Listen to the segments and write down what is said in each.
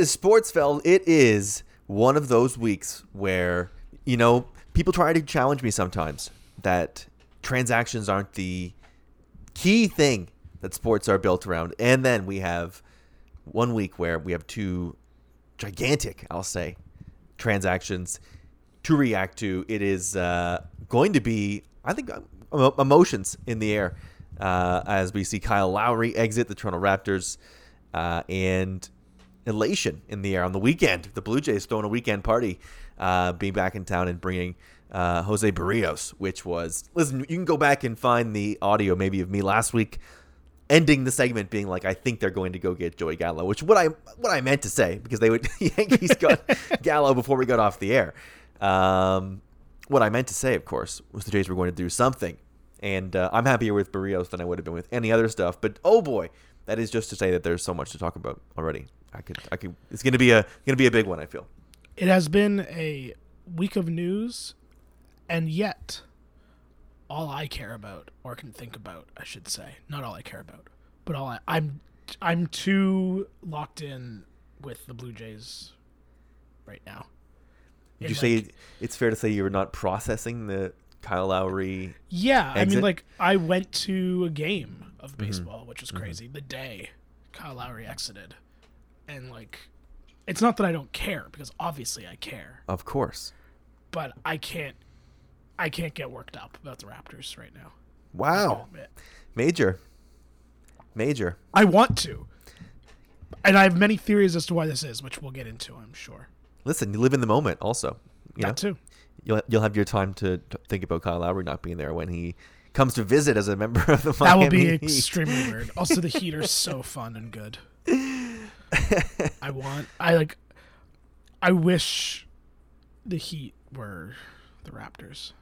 is Sportsfeld. It is one of those weeks where, people try to challenge me sometimes that transactions aren't the key thing that sports are built around. And then we have 1 week where we have two gigantic, I'll say, transactions to react to. It is going to be, I think, emotions in the air as we see Kyle Lowry exit the Toronto Raptors and elation in the air on the weekend. The Blue Jays throwing a weekend party, being back in town and bringing Jose Barrios, which was, listen, you can go back and find the audio maybe of me last week ending the segment being like, I think they're going to go get Joey Gallo, which what I meant to say, because they would Yankees got Gallo before we got off the air. What I meant to say, of course, was the Jays were going to do something, and I'm happier with Barrios than I would have been with any other stuff. But oh boy, that is just to say that there's so much to talk about already. I could. It's going to be a big one, I feel. It has been a week of news, and yet all I care about, or can think about, I should say, not all I care about, but I'm too locked in with the Blue Jays right now. Did you say it's fair to say you were not processing the Kyle Lowry? Yeah, exit? I mean, I went to a game of baseball, which was crazy, the day Kyle Lowry exited, and it's not that I don't care, because obviously I care. Of course. But I can't get worked up about the Raptors right now. Wow. Major. I want to. And I have many theories as to why this is, which we'll get into, I'm sure. Listen, you live in the moment also. That too. You'll have your time to think about Kyle Lowry not being there when he comes to visit as a member of the Miami That will be Heat. extremely weird. Also, the Heat are so fun and good. I wish the Heat were the Raptors.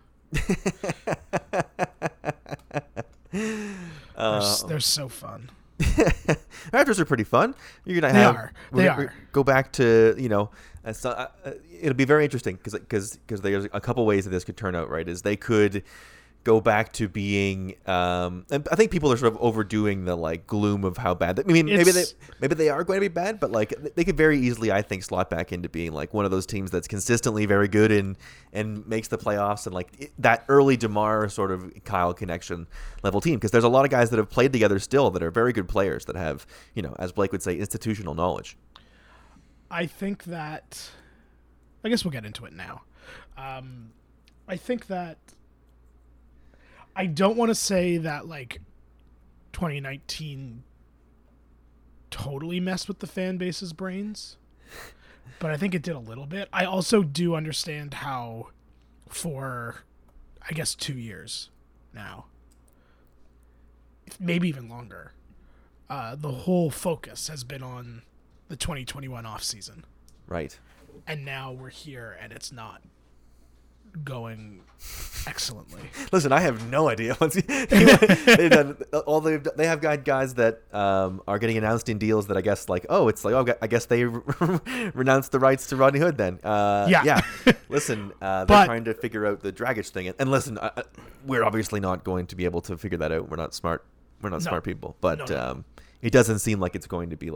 They're so fun. Raptors are pretty fun. You're gonna They are. Go back to it'll be very interesting because there's a couple ways that this could turn out. Right, is they could go back to being. And I think people are sort of overdoing the gloom of how bad. Maybe they are going to be bad, but they could very easily, I think, slot back into being one of those teams that's consistently very good and makes the playoffs and that early DeMar sort of Kyle connection level team, because there's a lot of guys that have played together still that are very good players that have, as Blake would say, institutional knowledge. I think that, I guess we'll get into it now. I think that I don't want to say that 2019 totally messed with the fan base's brains, but I think it did a little bit. I also do understand how for, I guess, 2 years now, maybe even longer, the whole focus has been on the 2021 offseason. Right. And now we're here and it's not going excellently. Listen, I have no idea. They have got guys that are getting announced in deals that I guess I guess they renounced the rights to Rodney Hood then. Yeah. Listen, they're trying to figure out the Dragic thing, and listen, we're obviously not going to be able to figure that out. We're not smart. We're not smart people, but no. It doesn't seem like it's going to be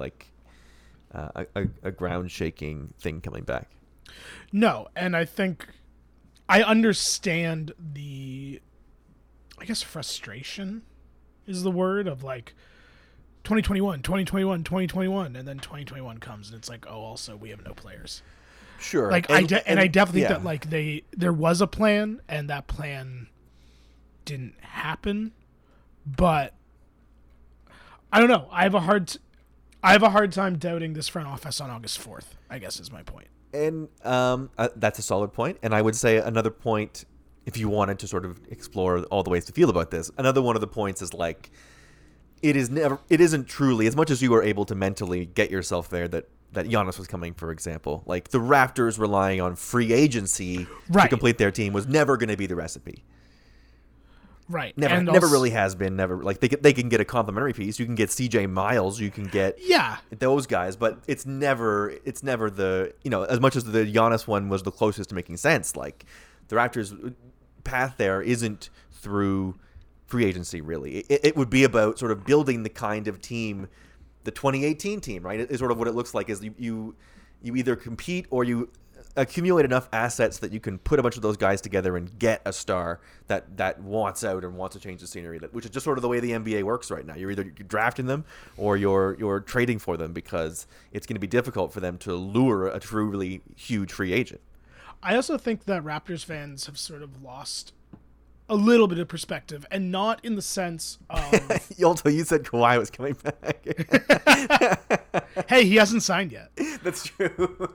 a ground shaking thing coming back. No, and I think I understand the, I guess, frustration is the word of 2021, and then 2021 comes and it's also we have no players. Sure. I definitely think that there was a plan and that plan didn't happen, but I don't know. I have a hard time doubting this front office on August 4th, I guess is my point. And that's a solid point. And I would say another point, if you wanted to sort of explore all the ways to feel about this, another one of the points is it isn't truly, as much as you were able to mentally get yourself there, that Giannis was coming, for example. The Raptors relying on free agency to complete their team was never going to be the recipe. Right. Never really has been. Never they can get a complimentary piece. You can get CJ Miles. You can get those guys, but it's never the as much as the Giannis one was the closest to making sense. The Raptors' path there isn't through free agency really. It would be about sort of building the kind of team, the 2018 team, right? Is sort of what it looks like. Is you you either compete or you accumulate enough assets that you can put a bunch of those guys together and get a star that wants out and wants to change the scenery, which is just sort of the way the NBA works right now. You're either drafting them or you're trading for them because it's going to be difficult for them to lure a truly huge free agent. I also think that Raptors fans have sort of lost a little bit of perspective, and not in the sense of... Also, you said Kawhi was coming back. Hey, he hasn't signed yet. That's true.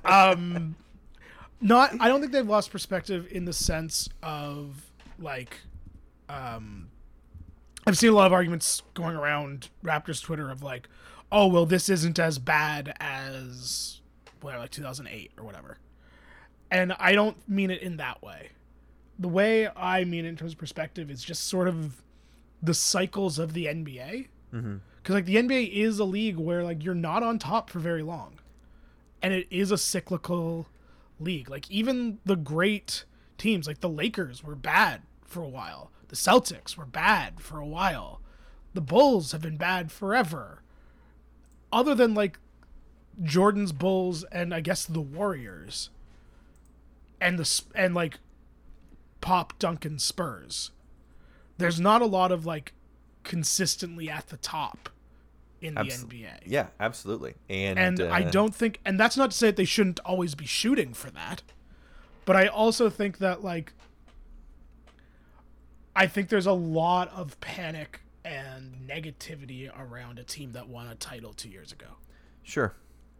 I don't think they've lost perspective in the sense of like, I've seen a lot of arguments going around Raptors Twitter of like, oh, well, this isn't as bad as whatever, like 2008 or whatever. And I don't mean it in that way. The way I mean it in terms of perspective is just sort of the cycles of the NBA. Mm-hmm. Because like the NBA is a league where like you're not on top for very long. And it is a cyclical league. Like even the great teams, like the Lakers were bad for a while. The Celtics were bad for a while. The Bulls have been bad forever. Other than like Jordan's Bulls and I guess the Warriors and like Pop Duncan Spurs. There's not a lot of like consistently at the top in the NBA. Yeah, absolutely. And I don't think, and that's not to say that they shouldn't always be shooting for that, but I also think that like, I think there's a lot of panic and negativity around a team that won a title 2 years ago. Sure.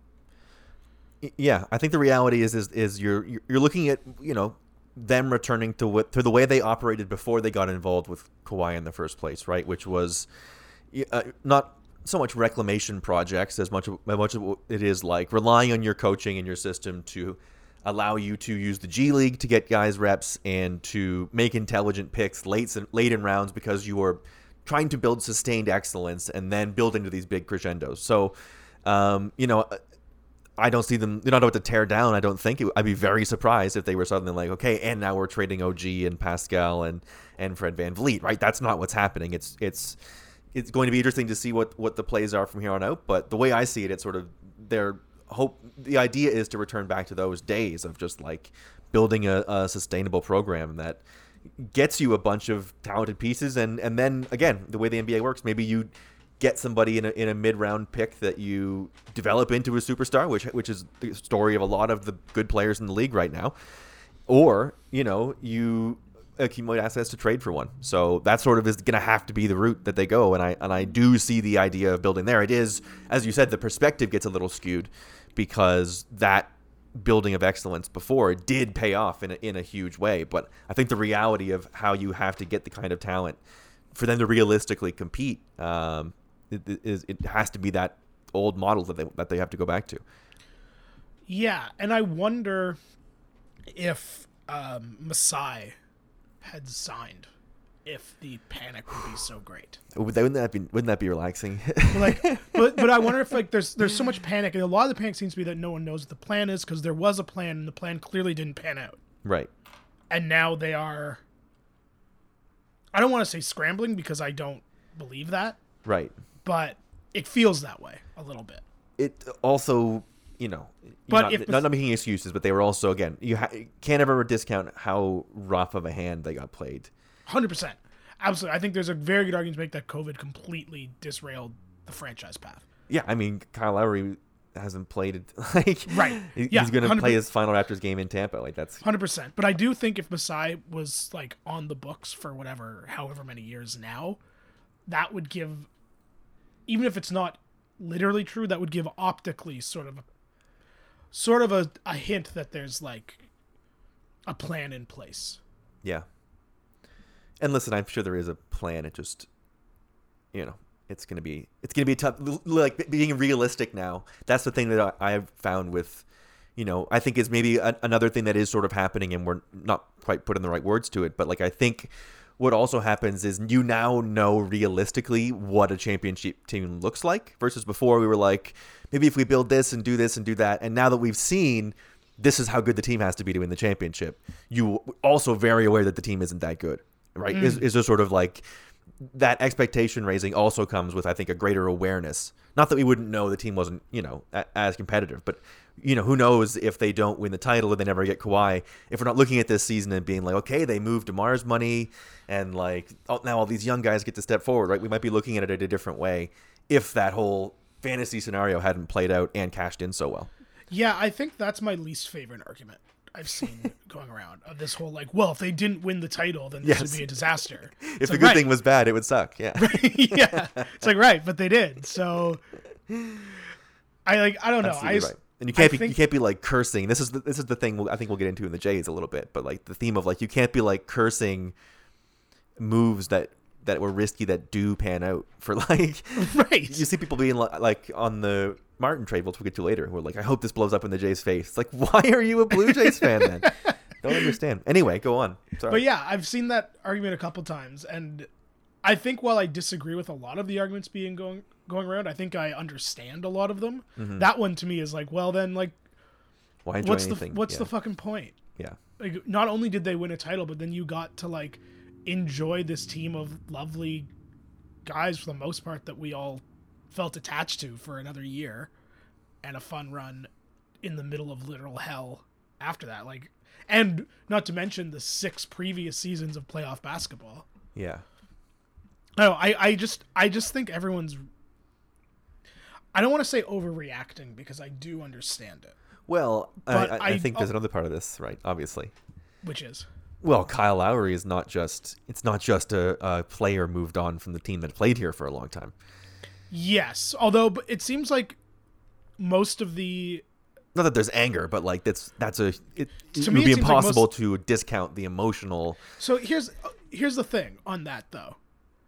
Yeah, I think the reality is you're looking at, you know, them returning to the way they operated before they got involved with Kawhi in the first place, right? Which was not so much reclamation projects as much of it is like relying on your coaching and your system to allow you to use the G League to get guys reps and to make intelligent picks late in rounds because you are trying to build sustained excellence and then build into these big crescendos. So, you know, I don't see them. They're not about to tear down. I don't think I'd be very surprised if they were suddenly like, okay, and now we're trading OG and Pascal and Fred VanVleet, right? That's not what's happening. It's going to be interesting to see what the plays are from here on out. But the way I see it, it's sort of the idea is to return back to those days of just like building a sustainable program that gets you a bunch of talented pieces, and then again, the way the NBA works, maybe you get somebody in a mid-round pick that you develop into a superstar, which is the story of a lot of the good players in the league right now, or you know, you accumulate assets to trade for one. So that sort of is going to have to be the route that they go, and I do see the idea of building there. It is, as you said, the perspective gets a little skewed because that building of excellence before did pay off in a huge way, but I think the reality of how you have to get the kind of talent for them to realistically compete, it has to be that old model that they have to go back to. Yeah, and I wonder if Masai had signed, if the panic would be so great. Wouldn't that be relaxing? but I wonder if like there's so much panic, and a lot of the panic seems to be that no one knows what the plan is, because there was a plan and the plan clearly didn't pan out. Right. And now they are, I don't want to say scrambling because I don't believe that. Right. But it feels that way a little bit. It also, you know, not making excuses, but they were also, again, you can't ever discount how rough of a hand they got played. 100%. Absolutely. I think there's a very good argument to make that COVID completely disrailed the franchise path. Yeah, I mean, Kyle Lowry hasn't played it. Like, right. He's going to play his final Raptors game in Tampa. Like, that's 100%. But I do think if Masai was like on the books for however many years now, that would give, even if it's not literally true, that would give optically sort of a hint that there's like a plan in place. Yeah. And listen, I'm sure there is a plan. It just, you know, it's gonna be tough. Like, being realistic now, that's the thing that I've found with, you know, I think is maybe another thing that is sort of happening, and we're not quite putting the right words to it. But like, I think what also happens is you now know realistically what a championship team looks like, versus before we were like, maybe if we build this and do that. And now that we've seen this is how good the team has to be to win the championship, you also very aware that the team isn't that good. Right. Is just sort of like that expectation raising also comes with, I think, a greater awareness. Not that we wouldn't know the team wasn't, as competitive, but, who knows if they don't win the title or they never get Kawhi. If we're not looking at this season and being like, okay, they moved DeMar's money and like, oh, now all these young guys get to step forward, right? We might be looking at it a different way if that whole fantasy scenario hadn't played out and cashed in so well. Yeah, I think that's my least favorite argument I've seen going around of this whole like, well, if they didn't win the title, then this would be a disaster. If the good thing was bad, it would suck. Yeah. Yeah. It's like, right, but they did. So I don't know. Absolutely right. And you can't be like cursing. This is the thing I think we'll get into in the Jays a little bit, but like the theme of like you can't be like cursing moves that were risky that do pan out for like right. You see people being like on the Martin trade, we'll get to later. We're like, I hope this blows up in the Jays' face. It's like, why are you a Blue Jays fan then? Don't understand. Anyway, go on. Sorry. But yeah, I've seen that argument a couple times, and I think while I disagree with a lot of the arguments going around, I think I understand a lot of them. Mm-hmm. That one to me is like, well, then like, why enjoy anything? What's the fucking point? Yeah. Like, not only did they win a title, but then you got to like enjoy this team of lovely guys for the most part that we all felt attached to for another year, and a fun run in the middle of literal hell after that. Like, and not to mention the 6 previous seasons of playoff basketball. Yeah. No, I just think everyone's, I don't want to say overreacting because I do understand it. Well, I think there's another part of this, right? Obviously. Which is? Well, Kyle Lowry is not just a player moved on from the team that played here for a long time. Yes, although it seems like most of the, not that there's anger, but like it would be impossible to discount the emotional. So here's the thing on that though.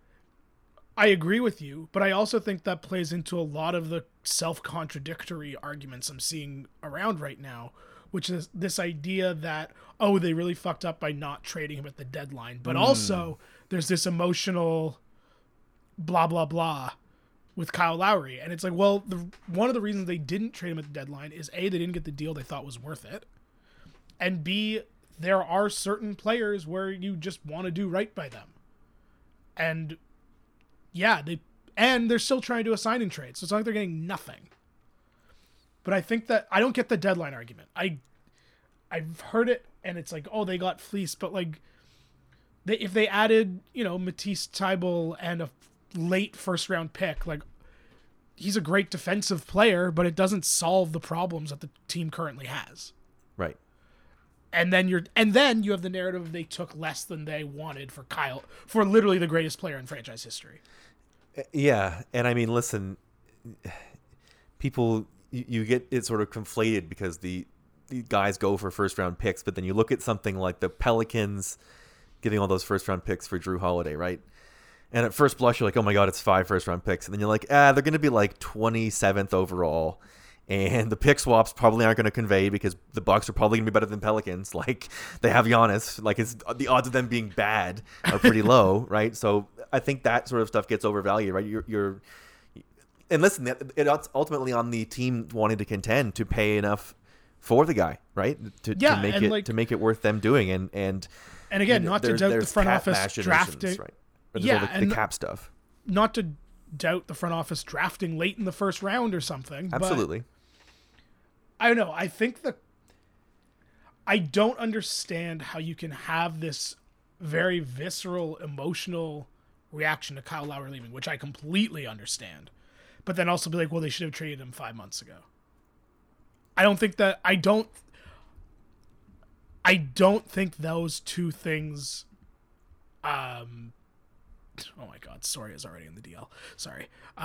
I agree with you, but I also think that plays into a lot of the self-contradictory arguments I'm seeing around right now, which is this idea that, oh, they really fucked up by not trading him at the deadline, but also there's this emotional blah blah blah with Kyle Lowry. And it's like, well, one of the reasons they didn't trade him at the deadline is A, they didn't get the deal they thought was worth it. And B, there are certain players where you just want to do right by them. And yeah, they're still trying to do a sign and trade. So it's not like they're getting nothing. But I think that I don't get the deadline argument. I've heard it and it's like, oh, they got fleeced, but like if they added, Matisse Thybulle and a late first round pick, like he's a great defensive player, but it doesn't solve the problems that the team currently has. Right. And then you have the narrative they took less than they wanted for Kyle, for literally the greatest player in franchise history. Yeah, and I mean, listen, people, you get it sort of conflated because the guys go for first round picks, but then you look at something like the Pelicans giving all those first round picks for Drew Holiday, right? And at first blush, you're like, oh my God, it's 5 first round picks. And then you're like, they're going to be like 27th overall. And the pick swaps probably aren't going to convey because the Bucks are probably going to be better than Pelicans. Like, they have Giannis. Like, the odds of them being bad are pretty low, right? So I think that sort of stuff gets overvalued, right? And listen, it's ultimately on the team wanting to contend to pay enough for the guy, right? To make it worth them doing. And again, not to doubt the front office drafting, right? The cap stuff. Not to doubt the front office drafting late in the first round or something. Absolutely. But I don't know. I think I don't understand how you can have this very visceral, emotional reaction to Kyle Lowry leaving, which I completely understand. But then also be like, well, they should have traded him 5 months ago. I don't think think those two things. Oh my God, Soria is already in the DL. Sorry.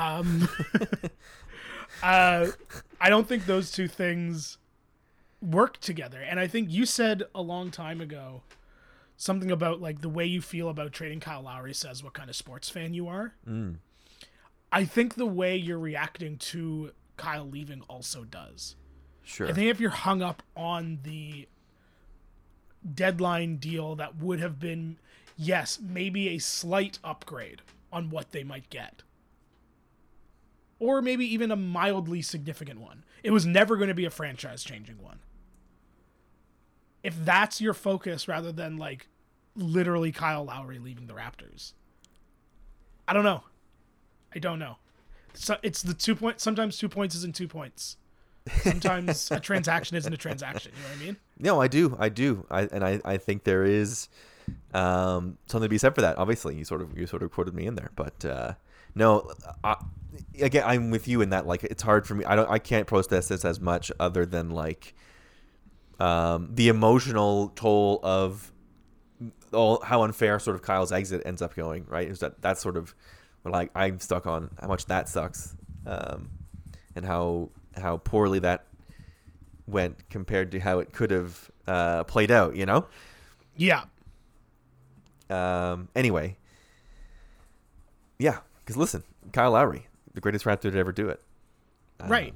I don't think those two things work together. And I think you said a long time ago something about like the way you feel about trading Kyle Lowry says what kind of sports fan you are. Mm. I think the way you're reacting to Kyle leaving also does. Sure. I think if you're hung up on the deadline deal that would have been, yes, maybe a slight upgrade on what they might get. Or maybe even a mildly significant one. It was never going to be a franchise-changing one. If that's your focus rather than, like, literally Kyle Lowry leaving the Raptors, I don't know. I don't know. So it's the 2 point. Sometimes 2 points isn't 2 points. Sometimes a transaction isn't a transaction. You know what I mean? No, I do. I think there is something to be said for that. Obviously, you sort of quoted me in there, but no. Again, I'm with you in that. Like, it's hard for me. I can't process this as much other than like the emotional toll of how unfair sort of Kyle's exit ends up going. Right? Is that's sort of like I'm stuck on how much that sucks, and how poorly that went compared to how it could have played out, you know? Yeah. Anyway. Yeah. Because listen, Kyle Lowry, the greatest Raptor to ever do it. Right.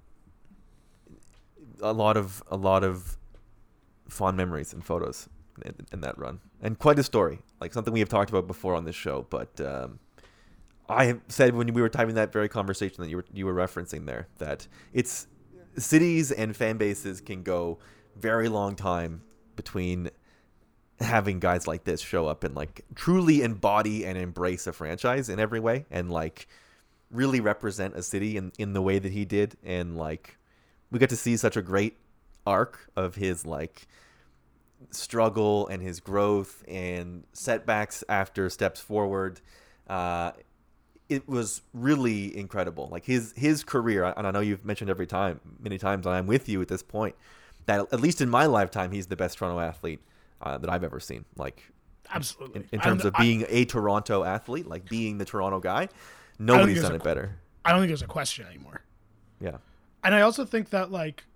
A lot of fond memories and photos in that run. And quite a story. Like something we have talked about before on this show. But I have said when we were having that very conversation that you were referencing there, that it's cities and fan bases can go very long time between having guys like this show up and like truly embody and embrace a franchise in every way and like really represent a city in the way that he did. And like we got to see such a great arc of his like struggle and his growth and setbacks after steps forward. It was really incredible. Like his career, and I know you've mentioned many times, and I'm with you at this point, that at least in my lifetime, he's the best Toronto athlete that I've ever seen. Like, absolutely. In terms of being a Toronto athlete, like being the Toronto guy, nobody's done it better. I don't think there's a question anymore. Yeah. And I also think that like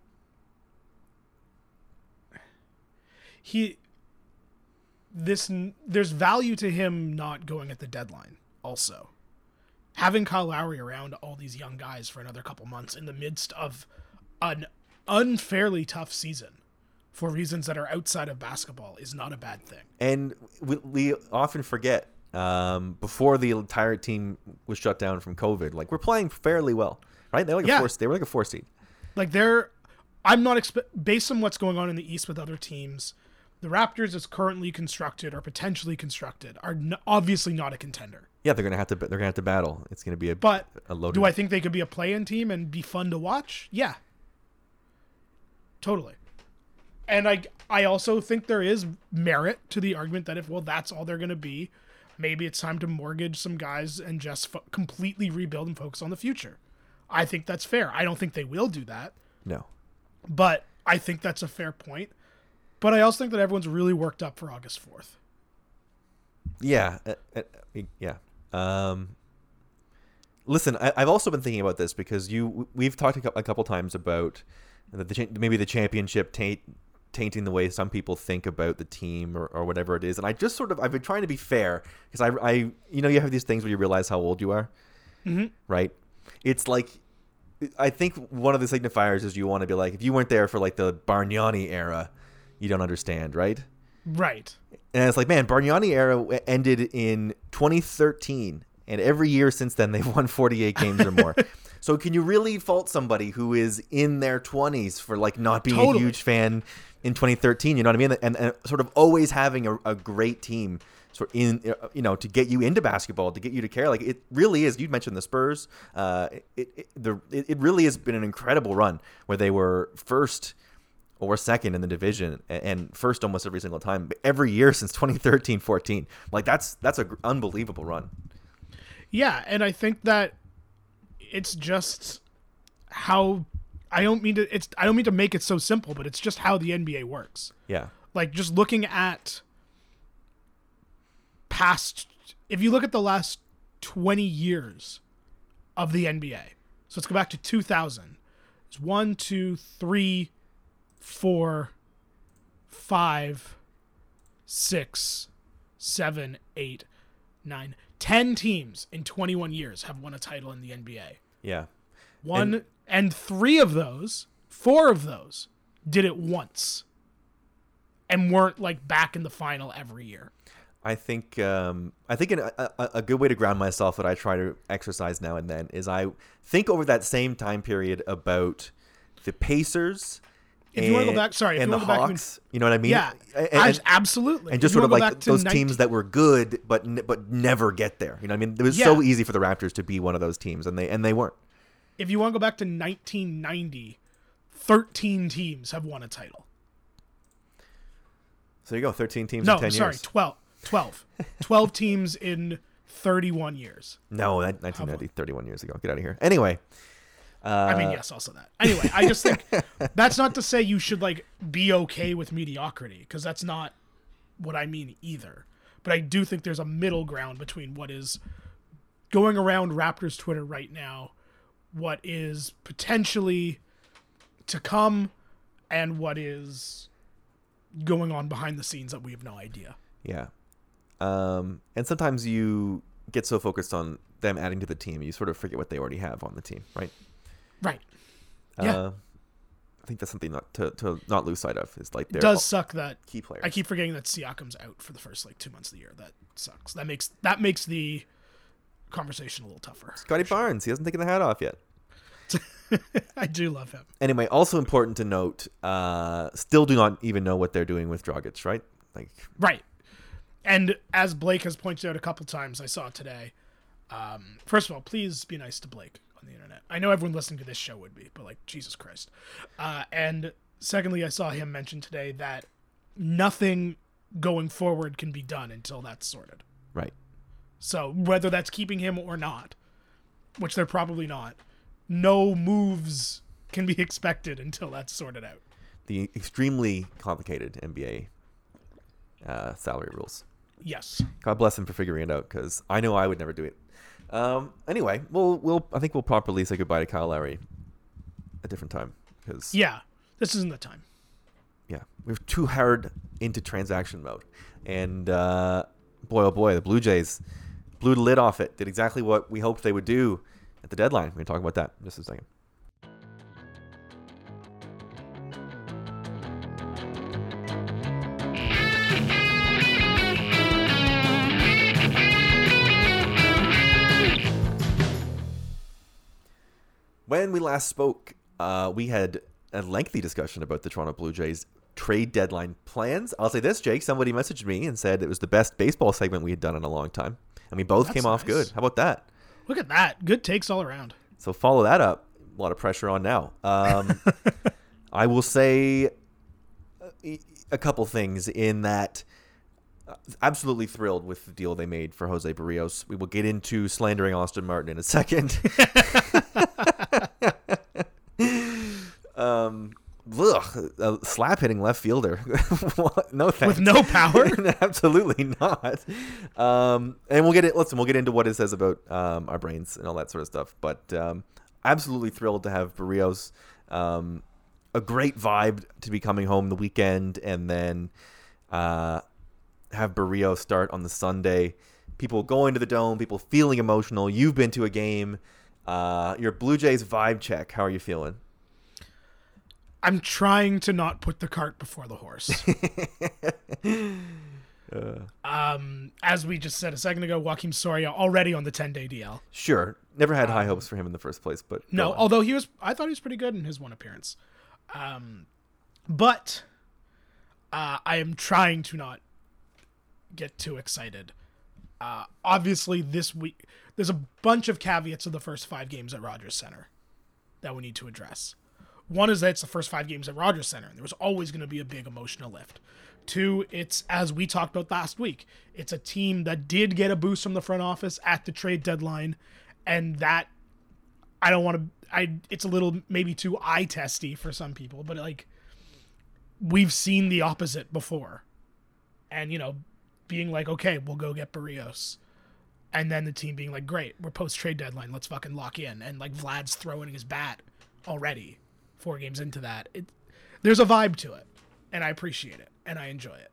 there's value to him not going at the deadline also. Having Kyle Lowry around all these young guys for another couple months in the midst of an unfairly tough season for reasons that are outside of basketball is not a bad thing. And we often forget, before the entire team was shut down from COVID, like we're playing fairly well, right? They were like a 4 seed. Like I'm not based on what's going on in the East with other teams. The Raptors, as currently constructed or potentially constructed, are obviously not a contender. Yeah, they're gonna have to battle. It's gonna be a loaded. Do I think they could be a play-in team and be fun to watch? Yeah, totally. And I also think there is merit to the argument that if that's all they're gonna be, maybe it's time to mortgage some guys and just completely rebuild and focus on the future. I think that's fair. I don't think they will do that. No, but I think that's a fair point. But I also think that everyone's really worked up for August 4th. Yeah. Yeah. Listen, I've also been thinking about this because we've talked a couple times about maybe the championship tainting the way some people think about the team or whatever it is. And I just I've been trying to be fair because you have these things where you realize how old you are, right? It's like, I think one of the signifiers is you want to be like, if you weren't there for like the Bargnani era, you don't understand, right? Right. And it's like, man, Bargnani era ended in 2013, and every year since then they've won 48 games or more. So can you really fault somebody who is in their 20s for like not being a huge fan in 2013? You know what I mean? And sort of always having a great team sort in to get you into basketball, to get you to care. Like it really is. You mentioned the Spurs. It really has been an incredible run where they were first or second in the division and first almost every single time, every year since 2013-14. Like that's an unbelievable run. Yeah, and I think that it's just how I don't mean to make it so simple, but it's just how the NBA works. Yeah. Like just looking at if you look at the last 20 years of the NBA. So let's go back to 2000. It's 1, 2, 3, 4, 5, 6, 7, 8, 9, 10 teams in 21 years have won a title in the NBA. Yeah. And 4 of those did it once and weren't like back in the final every year. I think a good way to ground myself that I try to exercise now and then is I think over that same time period about the Pacers if you want to go back, sorry, if and you the want to go back, Hawks, you know what I mean? yeah, absolutely. And If just you sort of wanna go like back to those teams that were good but never get there. You know what I mean? It was so easy for the Raptors to be one of those teams, and they weren't. If you want to go back to 1990, 13 teams have won a title. So there you go, 13 teams in 10 years. No, sorry, 12. 12 teams in 31 years. No, that 1990, 31 years ago. Get out of here. Anyway. I mean, yes, also that. Anyway, I just think that's not to say you should like be okay with mediocrity, because that's not what I mean either. But I do think there's a middle ground between what is going around Raptors Twitter right now, what is potentially to come, and what is going on behind the scenes that we have no idea. Yeah. And sometimes you get so focused on them adding to the team, you sort of forget what they already have on the team, right? Right. Yeah. I think that's something not to not lose sight of. Is like it does suck that key players. I keep forgetting that Siakam's out for the first like 2 months of the year. That sucks. That makes the conversation a little tougher. Scotty Barnes, he hasn't taken the hat off yet. I do love him. Anyway, also important to note, still do not even know what they're doing with Dragic, right? Right. And as Blake has pointed out a couple times, I saw today. First of all, please be nice to Blake on the internet. I know everyone listening to this show would be, but like, Jesus Christ. And secondly, I saw him mention today that nothing going forward can be done until that's sorted. Right. So whether that's keeping him or not, which they're probably not, no moves can be expected until that's sorted out. The extremely complicated NBA salary rules. Yes. God bless him for figuring it out, because I know I would never do it. Anyway, I think we'll properly say goodbye to Kyle Lowry a different time, because this isn't the time. Yeah, we're too hard into transaction mode, and boy oh boy, the Blue Jays blew the lid off it. Did exactly what we hoped they would do at the deadline. We're gonna talk about that in just a second. When we last spoke, we had a lengthy discussion about the Toronto Blue Jays trade deadline plans. I'll say this, Jake, somebody messaged me and said it was the best baseball segment we had done in a long time. And we both came off good. How about that? Look at that. Good takes all around. So follow that up. A lot of pressure on now. I will say a couple things in that absolutely thrilled with the deal they made for Jose Barrios. We will get into slandering Austin Martin in a second. A slap hitting left fielder. No thanks. With no power? Absolutely not. And we'll get it. Listen, we'll get into what it says about our brains and all that sort of stuff. But absolutely thrilled to have Barrios. A great vibe to be coming home the weekend, and then have Barrios start on the Sunday. People going to the Dome, people feeling emotional. You've been to a game. Your Blue Jays vibe check. How are you feeling? I'm trying to not put the cart before the horse. As we just said a second ago, Joakim Soria already on the 10-day DL. Sure. Never had high hopes for him in the first place, but no, although I thought he was pretty good in his one appearance. But I am trying to not get too excited. Obviously this week there's a bunch of caveats of the first 5 games at Rogers Center that we need to address. One is that it's the first 5 games at Rogers Center, and there was always going to be a big emotional lift. 2, it's, as we talked about last week, it's a team that did get a boost from the front office at the trade deadline, and that, I don't want to, it's a little maybe too eye-testy for some people, but like, we've seen the opposite before. And, being like, okay, we'll go get Barrios. And then the team being like, great, we're post-trade deadline, let's fucking lock in. And like, Vlad's throwing his bat already 4 games into that. There's a vibe to it, and I appreciate it, and I enjoy it.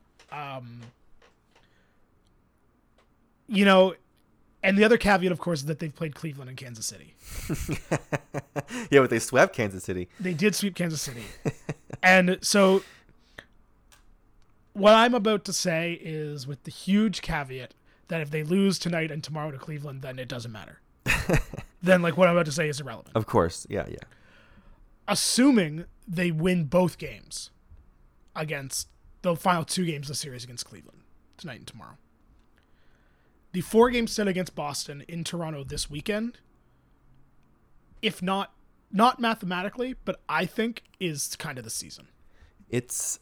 And the other caveat, of course, is that they've played Cleveland and Kansas City. Yeah, but they swept Kansas City. They did sweep Kansas City. And so what I'm about to say is with the huge caveat that if they lose tonight and tomorrow to Cleveland, then it doesn't matter. Then like what I'm about to say is irrelevant. Of course. Yeah. assuming they win both games against the final 2 games of the series against Cleveland tonight and tomorrow. The 4-game set against Boston in Toronto this weekend, if not mathematically, but I think is kind of the season. It's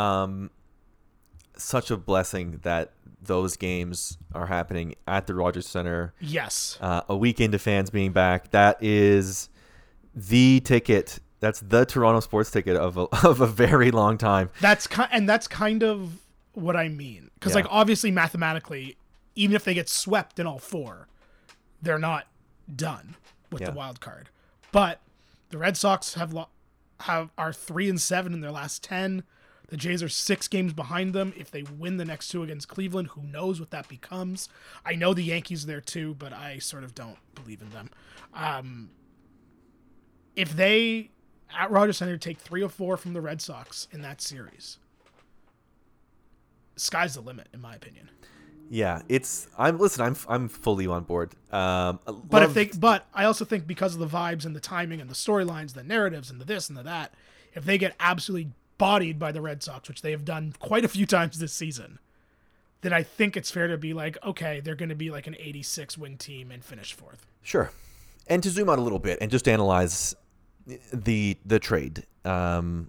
such a blessing that those games are happening at the Rogers Center. Yes. A week into fans being back. That is the ticket. That's the Toronto sports ticket of a very long time. That's kind of what I mean. Because like obviously mathematically, even if they get swept in all 4, they're not done with the wild card. But the Red Sox are 3-7 in their last 10. The Jays are 6 games behind them. If they win the next 2 against Cleveland, who knows what that becomes? I know the Yankees are there too, but I sort of don't believe in them. If they at Rogers Center take 3 or 4 from the Red Sox in that series, sky's the limit, in my opinion. Yeah, I'm fully on board. But I also think because of the vibes and the timing and the storylines, the narratives and the this and the that, if they get absolutely bodied by the Red Sox, which they have done quite a few times this season, then I think it's fair to be like, okay, they're going to be like an 86 win team and finish 4th. Sure. And to zoom out a little bit and just analyze the trade. I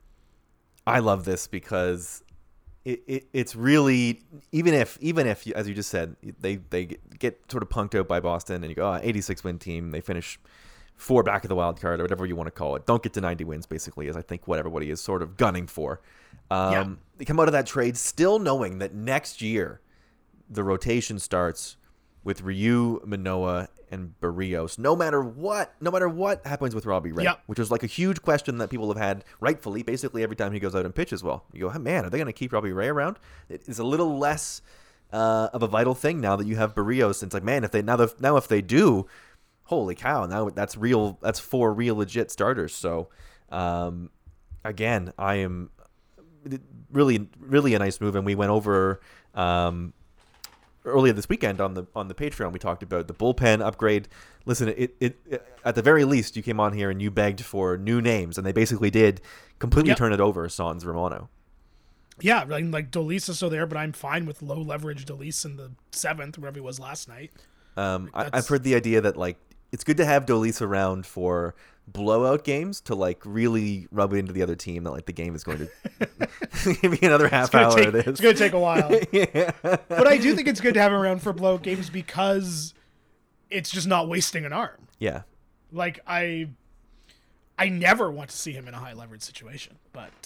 love this because it's really, even if as you just said, they get sort of punked out by Boston and you go, 86 win team, they finish 4 back of the wild card or whatever you want to call it. Don't get to 90 wins, basically, is I think what everybody is sort of gunning for. They come out of that trade still knowing that next year the rotation starts with Ryu, Manoah, and Barrios. No matter what happens with Robbie Ray, which was like a huge question that people have had rightfully, basically every time he goes out and pitches well. You go, oh, man, are they going to keep Robbie Ray around? It is a little less of a vital thing now that you have Barrios. It's like, man, if they do, holy cow! Now that's real. That's 4 real legit starters. So, again, I am really, really a nice move. And we went over earlier this weekend on the Patreon. We talked about the bullpen upgrade. Listen, it at the very least, you came on here and you begged for new names, and they basically did completely turn it over. Sans Romano. Yeah, like Dolis is still there, but I'm fine with low leverage Dolis in the 7th, wherever he was last night. I've heard the idea that like it's good to have Dolis around for blowout games to like really rub it into the other team that like the game is going to give me another half hour of this. It's going to take a while. Yeah. But I do think it's good to have him around for blowout games because it's just not wasting an arm. Yeah. Like I never want to see him in a high leverage situation, but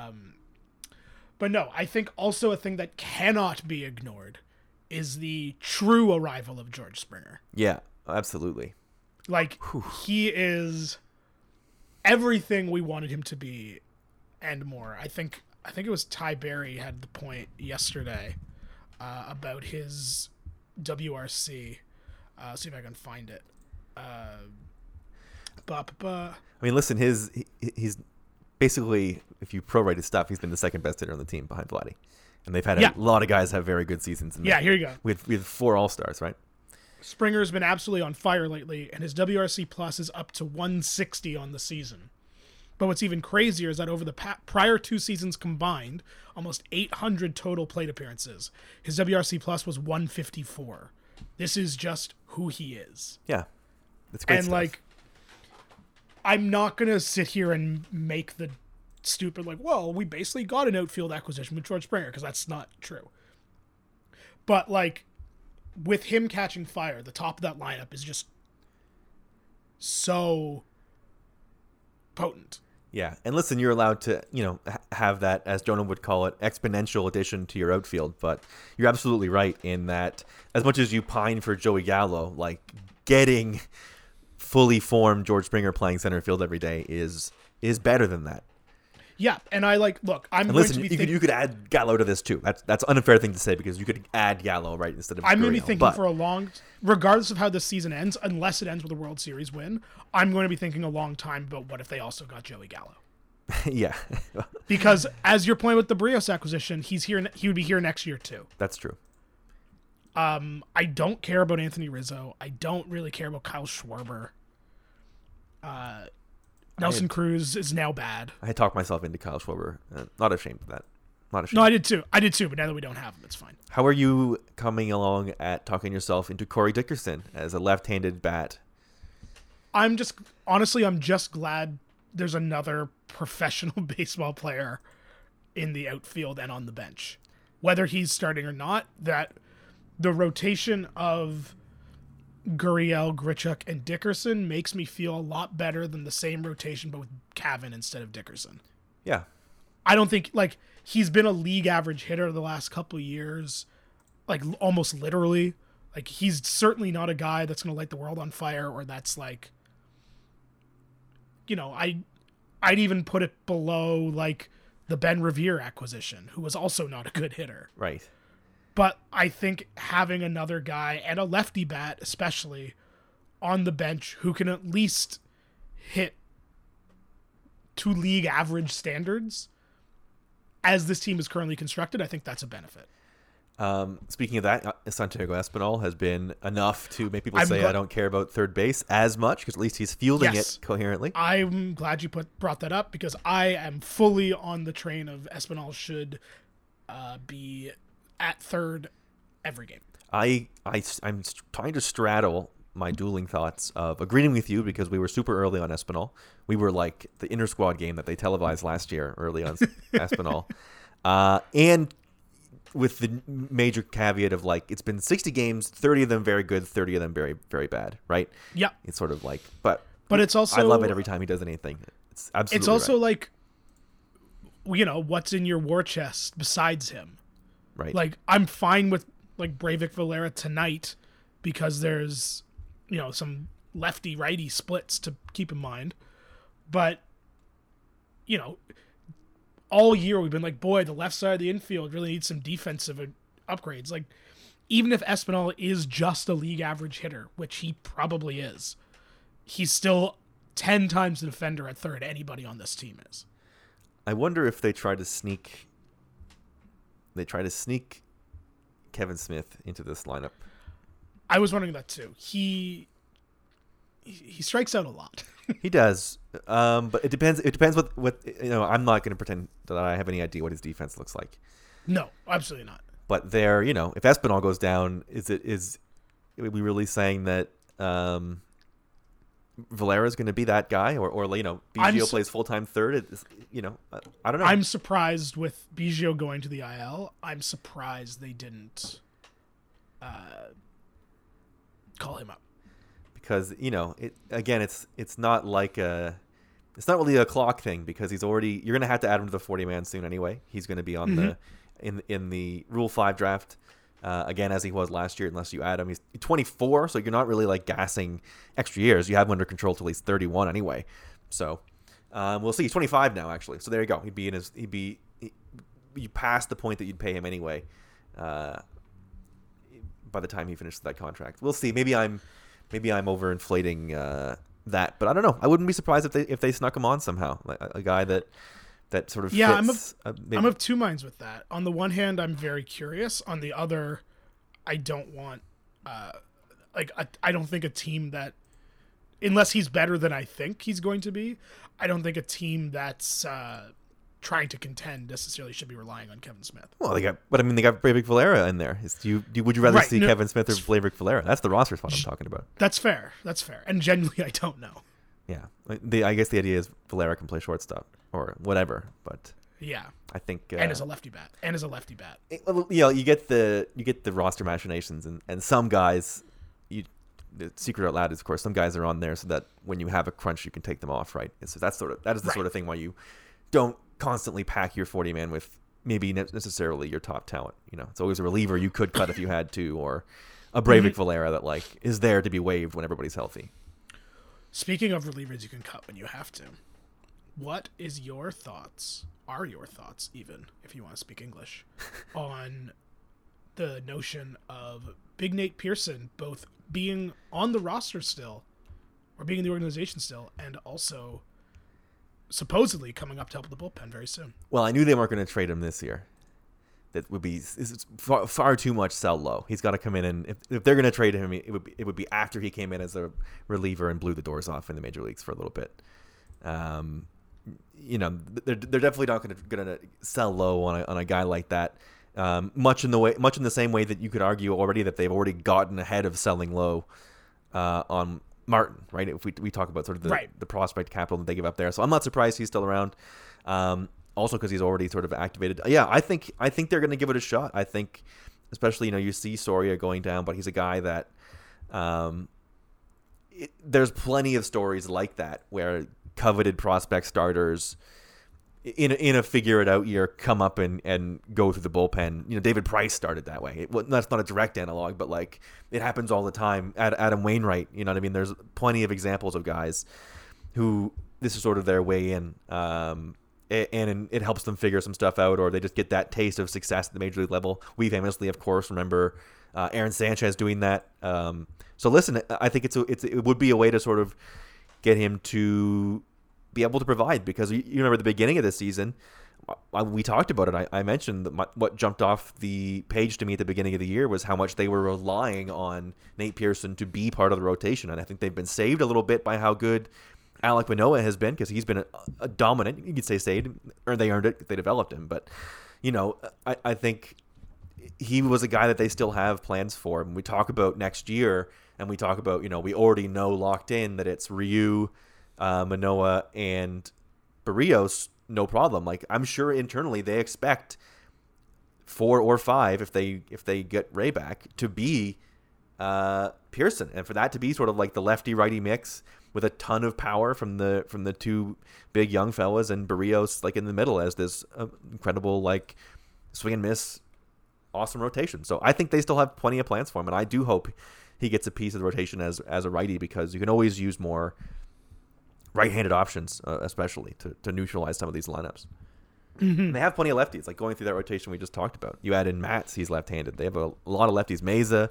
no, I think also a thing that cannot be ignored is the true arrival of George Springer. Yeah, absolutely. Like, he is everything we wanted him to be and more. I think it was Ty Berry had the point yesterday about his WRC. See if I can find it. I mean, listen, he's basically, if you prorate his stuff, he's been the second best hitter on the team behind Vladdy. And they've had a lot of guys have very good seasons. Here you go. We had 4 All-Stars, right? Springer's been absolutely on fire lately, and his WRC plus is up to 160 on the season. But what's even crazier is that over the prior 2 seasons combined, almost 800 total plate appearances, his WRC plus was 154. This is just who he is. Yeah, that's great. And stuff. Like, I'm not gonna sit here and make the stupid like, well, we basically got an outfield acquisition with George Springer, because that's not true. But like, with him catching fire, the top of that lineup is just so potent. Yeah, and listen, you're allowed to, have that, as Jonah would call it, exponential addition to your outfield. But you're absolutely right in that as much as you pine for Joey Gallo, like getting fully formed George Springer playing center field every day is better than that. Yeah, and I like, look, you could add Gallo to this too. That's an unfair thing to say because you could add Gallo right instead of I'm going to be thinking for a long, regardless of how this season ends, unless it ends with a World Series win, I'm going to be thinking a long time about what if they also got Joey Gallo. Yeah. Because as you're playing with the Barrios acquisition, he would be here next year too. That's true. I don't care about Anthony Rizzo. I don't really care about Kyle Schwarber. Nelson Cruz is now bad. I had talked myself into Kyle Schwarber. Not ashamed of that. Not ashamed. No, I did too. But now that we don't have him, it's fine. How are you coming along at talking yourself into Corey Dickerson as a left-handed bat? I'm just glad there's another professional baseball player in the outfield and on the bench. Whether he's starting or not, that the rotation of Gurriel, Grichuk, and Dickerson makes me feel a lot better than the same rotation but with Cavan instead of Dickerson. Yeah. I don't think, like, he's been a league average hitter the last couple of years, like, almost literally. Like, he's certainly not a guy that's going to light the world on fire or that's, like, you know, I'd even put it below, like, the Ben Revere acquisition, who was also not a good hitter. Right. But I think having another guy, and a lefty bat especially, on the bench who can at least hit to league average standards, as this team is currently constructed, I think that's a benefit. Speaking of that, Santiago Espinal has been enough to make people say I don't care about third base as much, because at least he's fielding it coherently. I'm glad you brought that up, because I am fully on the train of Espinal should be at third every game. I'm trying to straddle my dueling thoughts of agreeing with you, because we were super early on Espinal. We were like the inter-squad game that they televised last year early on Espinal. And with the major caveat of, like, it's been 60 games, 30 of them very good, 30 of them very, very bad, right? Yeah. It's sort of like, but it's also, I love it every time he does anything. It's absolutely It's also right. like, you know, what's in your war chest besides him? Right. Like, I'm fine with, like, Breivik Valera tonight because there's, you know, some lefty-righty splits to keep in mind. But, you know, all year we've been like, boy, the left side of the infield really needs some defensive upgrades. Like, even if Espinal is just a league average hitter, which he probably is, he's still 10 times the defender at third anybody on this team is. I wonder if they try to sneak Kevin Smith into this lineup. I was wondering that too. He strikes out a lot. He does, but it depends. It depends what you know. I'm not going to pretend that I have any idea what his defense looks like. No, absolutely not. But there, you know, if Espinal goes down, is we really saying that Valera is going to be that guy, or you know, Biggio plays full time third? You know, I don't know. I'm surprised with Biggio going to the IL. I'm surprised they didn't call him up. Because, you know, it's not like it's not really a clock thing, because you're going to have to add him to the 40-man soon anyway. He's going to be on the in the Rule 5 draft again, as he was last year, unless you add him. He's 24, so you're not really like gassing extra years. You have him under control till he's 31 anyway. So we'll see. He's 25 now, actually. So there you go. You passed the point that you'd pay him anyway by the time he finished that contract. We'll see. Maybe I'm overinflating that, but I don't know. I wouldn't be surprised if they snuck him on somehow, like a guy that sort of fits. I'm of two minds with that. On the one hand, I'm very curious. On the other, I don't want I don't think a team that, unless he's better than I think he's going to be, I don't think a team that's trying to contend necessarily should be relying on Kevin Smith. Well, they got Breivik Valera in there. Would you rather see Kevin Smith or Breivik Valera? That's the roster spot I'm talking about. That's fair. And genuinely, I don't know. Yeah, I guess the idea is Valera can play shortstop or whatever, but yeah, I think and as a lefty bat. You get the roster machinations, and some guys, the secret out loud is, of course, some guys are on there so that when you have a crunch, you can take them off, right? And so that is the sort of thing why you don't constantly pack your 40-man with maybe necessarily your top talent. You know, it's always a reliever you could cut if you had to, or a Breivik Valera that like is there to be waived when everybody's healthy. Speaking of relievers you can cut when you have to, what is your thoughts, even, if you want to speak English, on the notion of Big Nate Pearson both being on the roster still, or being in the organization still, and also supposedly coming up to help the bullpen very soon? Well, I knew they weren't going to trade him this year. That would be far too much sell low. He's got to come in, and if they're going to trade him, it would be after he came in as a reliever and blew the doors off in the major leagues for a little bit. They're definitely not gonna sell low on a guy like that. Much in the same way that you could argue already that they've already gotten ahead of selling low on Martin, right? If we talk about sort of the prospect capital that they give up there, so I'm not surprised he's still around. Also because he's already sort of activated. Yeah, I think they're going to give it a shot. I think, especially you see Soria going down, but he's a guy that there's plenty of stories like that where coveted prospect starters in a figure it out year come up and go through the bullpen. David Price started that way. That's not a direct analog, but like it happens all the time. Adam Wainwright, you know what I mean? There's plenty of examples of guys who this is sort of their way in, and it helps them figure some stuff out, or they just get that taste of success at the major league level. We famously, of course, remember Aaron Sanchez doing that. So listen, I think it would be a way to sort of get him to be able to provide, because you remember the beginning of the season, we talked about it. I mentioned that what jumped off the page to me at the beginning of the year was how much they were relying on Nate Pearson to be part of the rotation, and I think they've been saved a little bit by how good Alek Manoah has been, because he's been a dominant. You could say saved, or they earned it. They developed him, but I think he was a guy that they still have plans for. When we talk about next year, and we talk about we already know locked in that it's Ryu, Manoah, and Barrios, no problem. Like, I'm sure internally they expect 4 or 5 if they get Ray back to be Pearson, and for that to be sort of like the lefty righty mix with a ton of power from the two big young fellas, and Barrios like in the middle as this incredible like swing and miss awesome rotation. So I think they still have plenty of plans for him, and I do hope he gets a piece of the rotation as a righty, because you can always use more right-handed options, especially to neutralize some of these lineups. Mm-hmm. They have plenty of lefties, like going through that rotation we just talked about. You add in Matz, he's left-handed. They have a lot of lefties. Meza,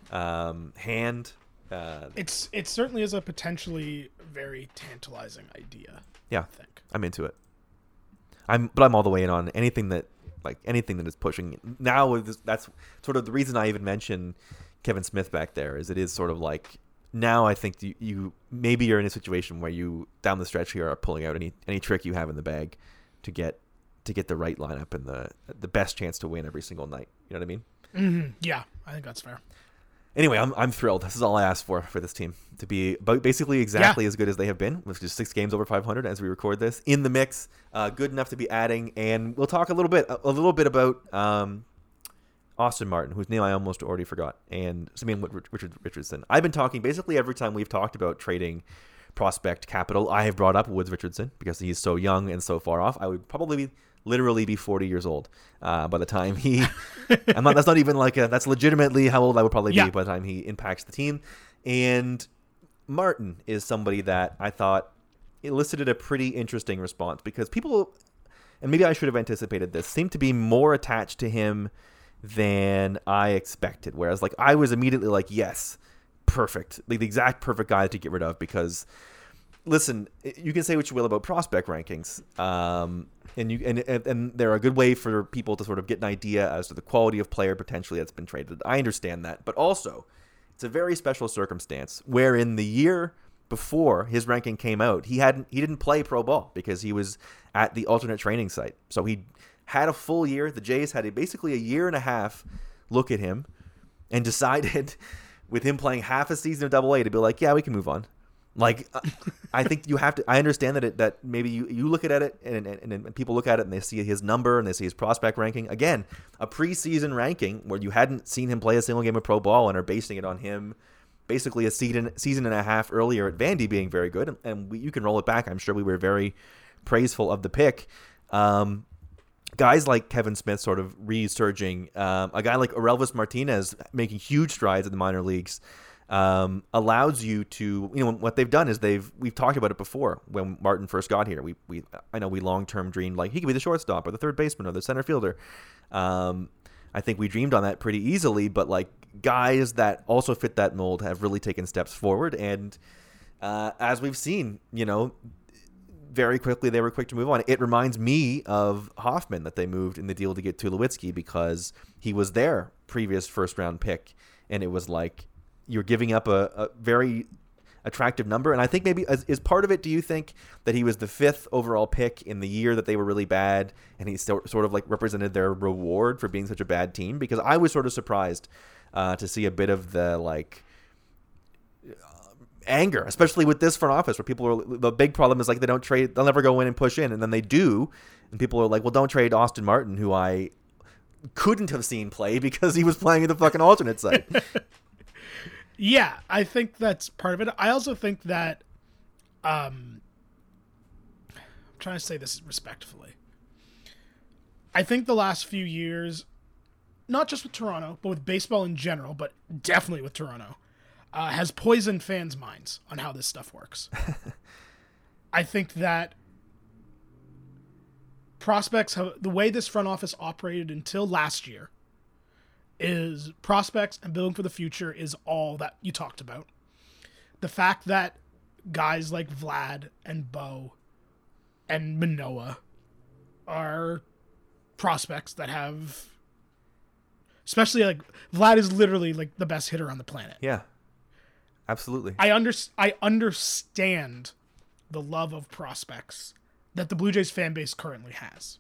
Hand. It certainly is a potentially very tantalizing idea. Yeah, I think I'm into it. I'm all the way in on anything that is pushing. Now that's sort of the reason I even mentioned Kevin Smith back there, is it is sort of like, now I think you maybe you're in a situation where you down the stretch here are pulling out any trick you have in the bag to get the right lineup and the best chance to win every single night. You know what I mean? Mm-hmm. Yeah, I think that's fair. Anyway, I'm thrilled. This is all I asked for this team to be basically exactly as good as they have been, with just 6 games over 500 as we record this, in the mix, good enough to be adding. And we'll talk a little bit about Austin Martin, whose name I almost already forgot, and Simeon Richardson. I've been talking basically every time we've talked about trading prospect capital, I have brought up Woods Richardson, because he's so young and so far off. I would probably literally be 40 years old by the time he that's not even like that's legitimately how old I would probably be by the time he impacts the team. And Martin is somebody that I thought elicited a pretty interesting response, because people, and maybe I should have anticipated this, seem to be more attached to him than I expected. Whereas like I was immediately like, yes, perfect, like the exact perfect guy to get rid of, because listen, you can say what you will about prospect rankings, and they're a good way for people to sort of get an idea as to the quality of player potentially that's been traded. I understand that, but also it's a very special circumstance where in the year before his ranking came out, he didn't play pro ball because he was at the alternate training site. So he had a full year. The Jays had basically a year and a half look at him and decided with him playing half a season of Double-A to be like, yeah, we can move on. Like, I think you have to. I understand that maybe you look at it and people look at it and they see his number and they see his prospect ranking. Again, a preseason ranking where you hadn't seen him play a single game of pro ball and are basing it on him basically a season and a half earlier at Vandy being very good. And you can roll it back. I'm sure we were very praiseful of the pick. Guys like Kevin Smith sort of resurging, a guy like Orelvis Martinez making huge strides in the minor leagues, allows you to, what they've done is we've talked about it before when Martin first got here. I know we long-term dreamed like he could be the shortstop or the third baseman or the center fielder. I think we dreamed on that pretty easily, but like guys that also fit that mold have really taken steps forward. And as we've seen, very quickly they were quick to move on. It reminds me of Hoffman that they moved in the deal to get Tulowitzki because he was their previous first-round pick, and it was like you're giving up a attractive number. And I think maybe is part of it. Do you think that he was the 5th overall pick in the year that they were really bad, and he sort of like represented their reward for being such a bad team? Because I was sort of surprised to see a bit of the like anger, especially with this front office, where people are, the big problem is like they don't trade, they'll never go in and push in, and then they do, and people are like, well, don't trade Austin Martin, who I couldn't have seen play because he was playing at the fucking alternate site. Yeah, I think that's part of it. I also think that I'm trying to say this respectfully. I think the last few years, not just with Toronto, but with baseball in general, but definitely with Toronto, has poisoned fans' minds on how this stuff works. I think that prospects have, the way this front office operated until last year is prospects and building for the future is all that you talked about. The fact that guys like Vlad and Bo and Manoah are prospects that have, especially like Vlad is literally like the best hitter on the planet. Yeah. Absolutely. I understand the love of prospects that the Blue Jays fan base currently has.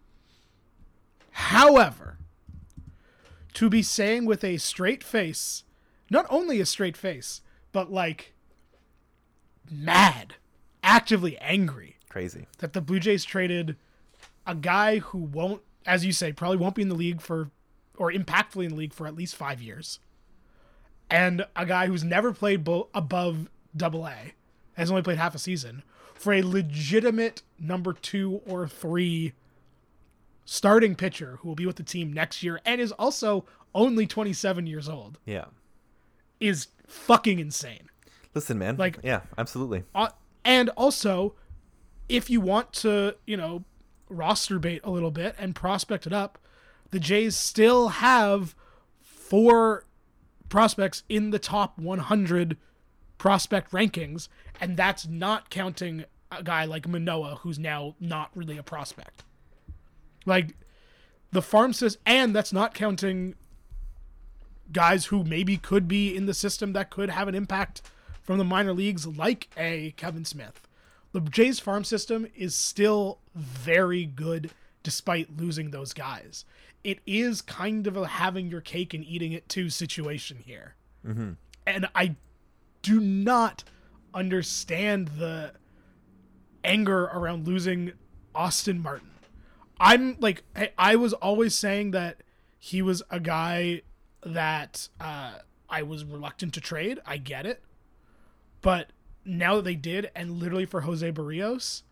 However, to be saying with a straight face, not only a straight face, but like mad, actively angry. Crazy. That the Blue Jays traded a guy who won't, as you say, probably won't be in the league for, or impactfully in the league for at least 5 years. And a guy who's never played above AA, has only played half a season, for a legitimate number 2 or 3 starting pitcher who will be with the team next year and is also only 27 years old. Yeah. Is fucking insane. Listen, man. Like, yeah, absolutely. And also, if you want to, roster bait a little bit and prospect it up, the Jays still have 4 prospects in the top 100 prospect rankings, and that's not counting a guy like Manoah, who's now not really a prospect. Like, the farm system, and that's not counting guys who maybe could be in the system that could have an impact from the minor leagues, like a Kevin Smith. The Jays farm system is still very good despite losing those guys. It is kind of a having your cake and eating it too situation here. Mm-hmm. And I do not understand the anger around losing Austin Martin. I'm like, I was always saying that he was a guy that I was reluctant to trade. I get it. But now that they did, and literally for Jose Barrios,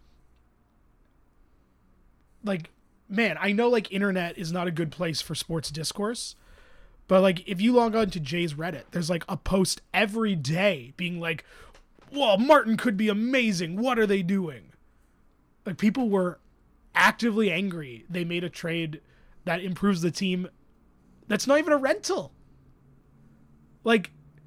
like, man, I know like internet is not a good place for sports discourse, but like if you log on to Jay's Reddit, there's like a post every day being like, well, Martin could be amazing. What are they doing? Like, people were actively angry they made a trade that improves the team that's not even a rental. Like,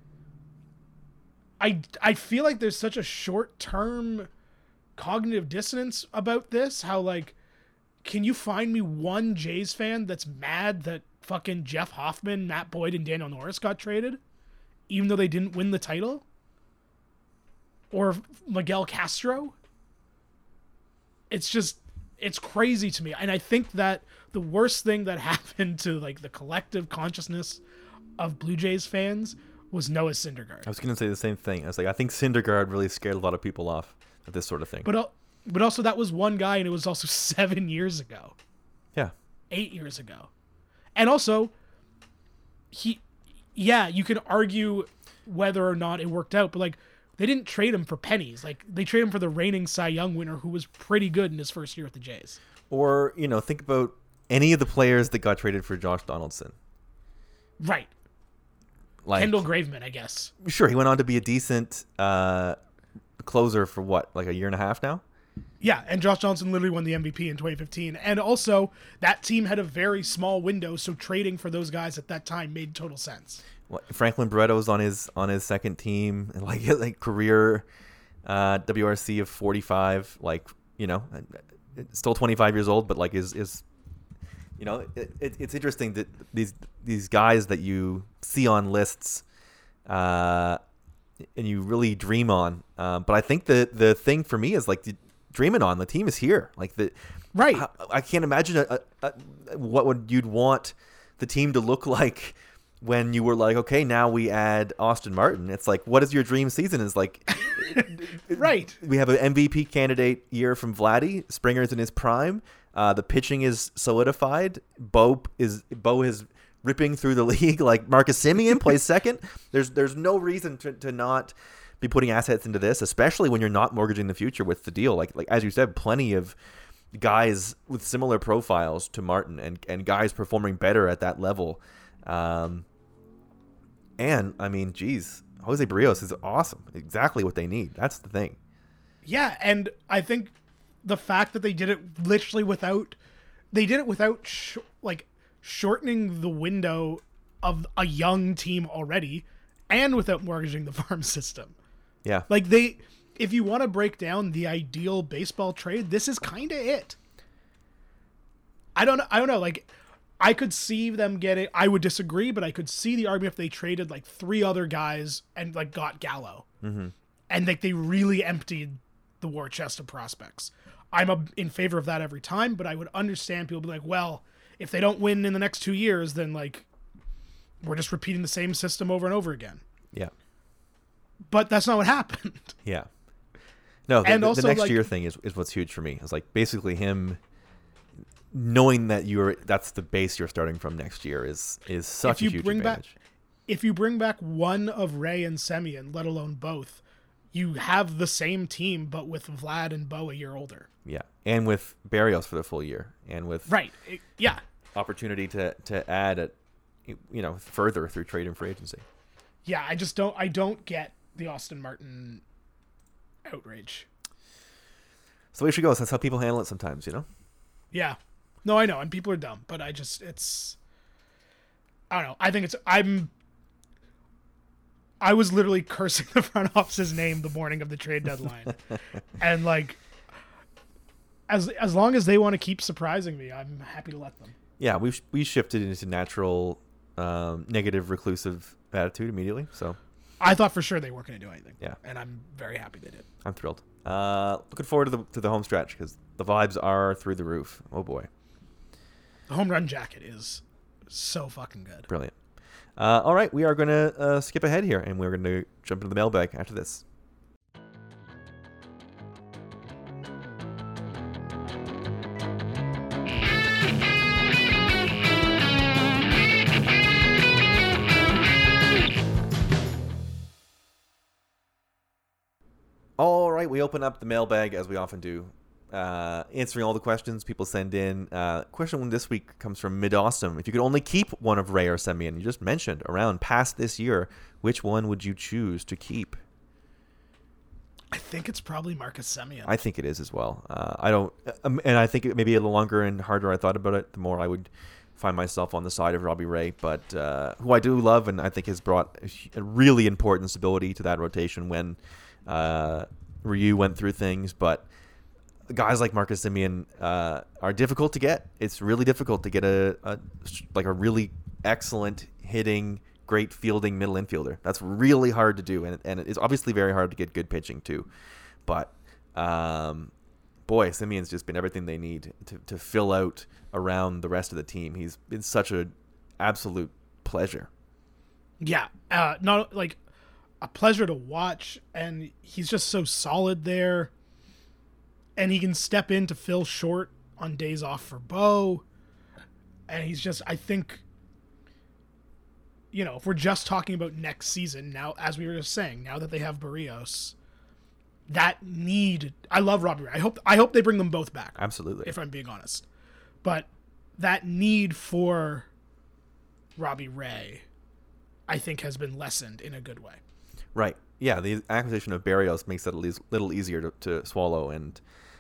I feel like there's such a short-term cognitive dissonance about this. How, like, can you find me one Jays fan that's mad that fucking Jeff Hoffman, Matt Boyd, and Daniel Norris got traded, even though they didn't win the title? Or Miguel Castro? It's just, it's crazy to me. And I think that the worst thing that happened to, like, the collective consciousness of Blue Jays fans was Noah Syndergaard. I was going to say the same thing. I was like, I think Syndergaard really scared a lot of people off of this sort of thing. But also, that was one guy, and it was also 7 years ago. Yeah. 8 years ago. And also, you can argue whether or not it worked out, but, like, they didn't trade him for pennies. Like, they traded him for the reigning Cy Young winner, who was pretty good in his first year with the Jays. Or, think about any of the players that got traded for Josh Donaldson. Right. Like, Kendall Graveman, I guess. Sure, he went on to be a decent closer for what, like a year and a half now? Yeah, and Josh Johnson literally won the MVP in 2015. And also, that team had a very small window, so trading for those guys at that time made total sense. Well, Franklin Barrett's on his second team, and like career WRC of 45, like, still 25 years old, but like is it's interesting that these guys that you see on lists and you really dream on. But I think the thing for me is like dreaming on. The team is here. Like Right. I can't imagine what you'd want the team to look like when you were like, okay, now we add Austin Martin. It's like, what is your dream season? Is like, Right. we have an MVP candidate year from Vladdy. Springer's in his prime. The pitching is solidified. Bo is ripping through the league. Like Marcus Semien plays second. There's no reason to not be putting assets into this, especially when you're not mortgaging the future with the deal. Like as you said, plenty of guys with similar profiles to Martin and guys performing better at that level. And I mean, geez, Jose Barrios is awesome. Exactly what they need. That's the thing. Yeah, and I think the fact that they did it literally without shortening the window of a young team already, and without mortgaging the farm system. Yeah. Like if you want to break down the ideal baseball trade, this is kind of it. I don't know. Like, I could see them getting. I would disagree, but I could see the argument if they traded like 3 other guys and like got Gallo, and like they really emptied the war chest of prospects. I'm in favor of that every time, but I would understand people be like, well, if they don't win in the next 2 years, then like we're just repeating the same system over and over again. Yeah. But that's not what happened. Yeah. No, and the also, next like, year thing is what's huge for me. It's like basically him knowing that that's the base you're starting from next year is such a huge advantage. If you bring back one of Ray and Semien, let alone both, you have the same team, but with Vlad and Bo a year older. Yeah, and with Barrios for the full year, and with opportunity to add it, further through trade and free agency. Yeah, I don't get the Austin Martin outrage. It's the way she goes. That's how people handle it sometimes, Yeah. No, I know, and people are dumb, but I don't know. I think I was literally cursing the front office's name the morning of the trade deadline. And like, as long as they want to keep surprising me, I'm happy to let them. Yeah, we shifted into natural negative reclusive attitude immediately. So I thought for sure they weren't going to do anything. Yeah, and I'm very happy they did. I'm thrilled. Looking forward to the home stretch because the vibes are through the roof. Oh boy, the home run jacket is so fucking good. Brilliant. All right, we are going to skip ahead here, and we're going to jump into the mailbag after this. All right, we open up the mailbag as we often do, answering all the questions people send in. Question this week comes from Mid-Awesome. If you could only keep one of Ray or Semien, you just mentioned, around past this year, which one would you choose to keep? I think it's probably Marcus Semien. I think it is as well. I don't, and I think it may be a little longer and harder I thought about it, the more I would find myself on the side of Robbie Ray, but who I do love and I think has brought a really important stability to that rotation when Ryu went through things. But guys like Marcus Semien are difficult to get. It's really difficult to get a really excellent hitting, great fielding middle infielder. That's really hard to do, and it's obviously very hard to get good pitching too. But boy, Semien's just been everything they need to fill out around the rest of the team. He's been such an absolute pleasure. Yeah, not like a pleasure to watch, and he's just so solid there. And he can step in to fill short on days off for Bo. And he's just, I think, if we're just talking about next season, now, as we were just saying, now that they have Barrios, I love Robbie Ray. I hope they bring them both back. Absolutely. If I'm being honest. But that need for Robbie Ray, I think, has been lessened in a good way. Right. Yeah, the acquisition of Barrios makes it a little easier to swallow, and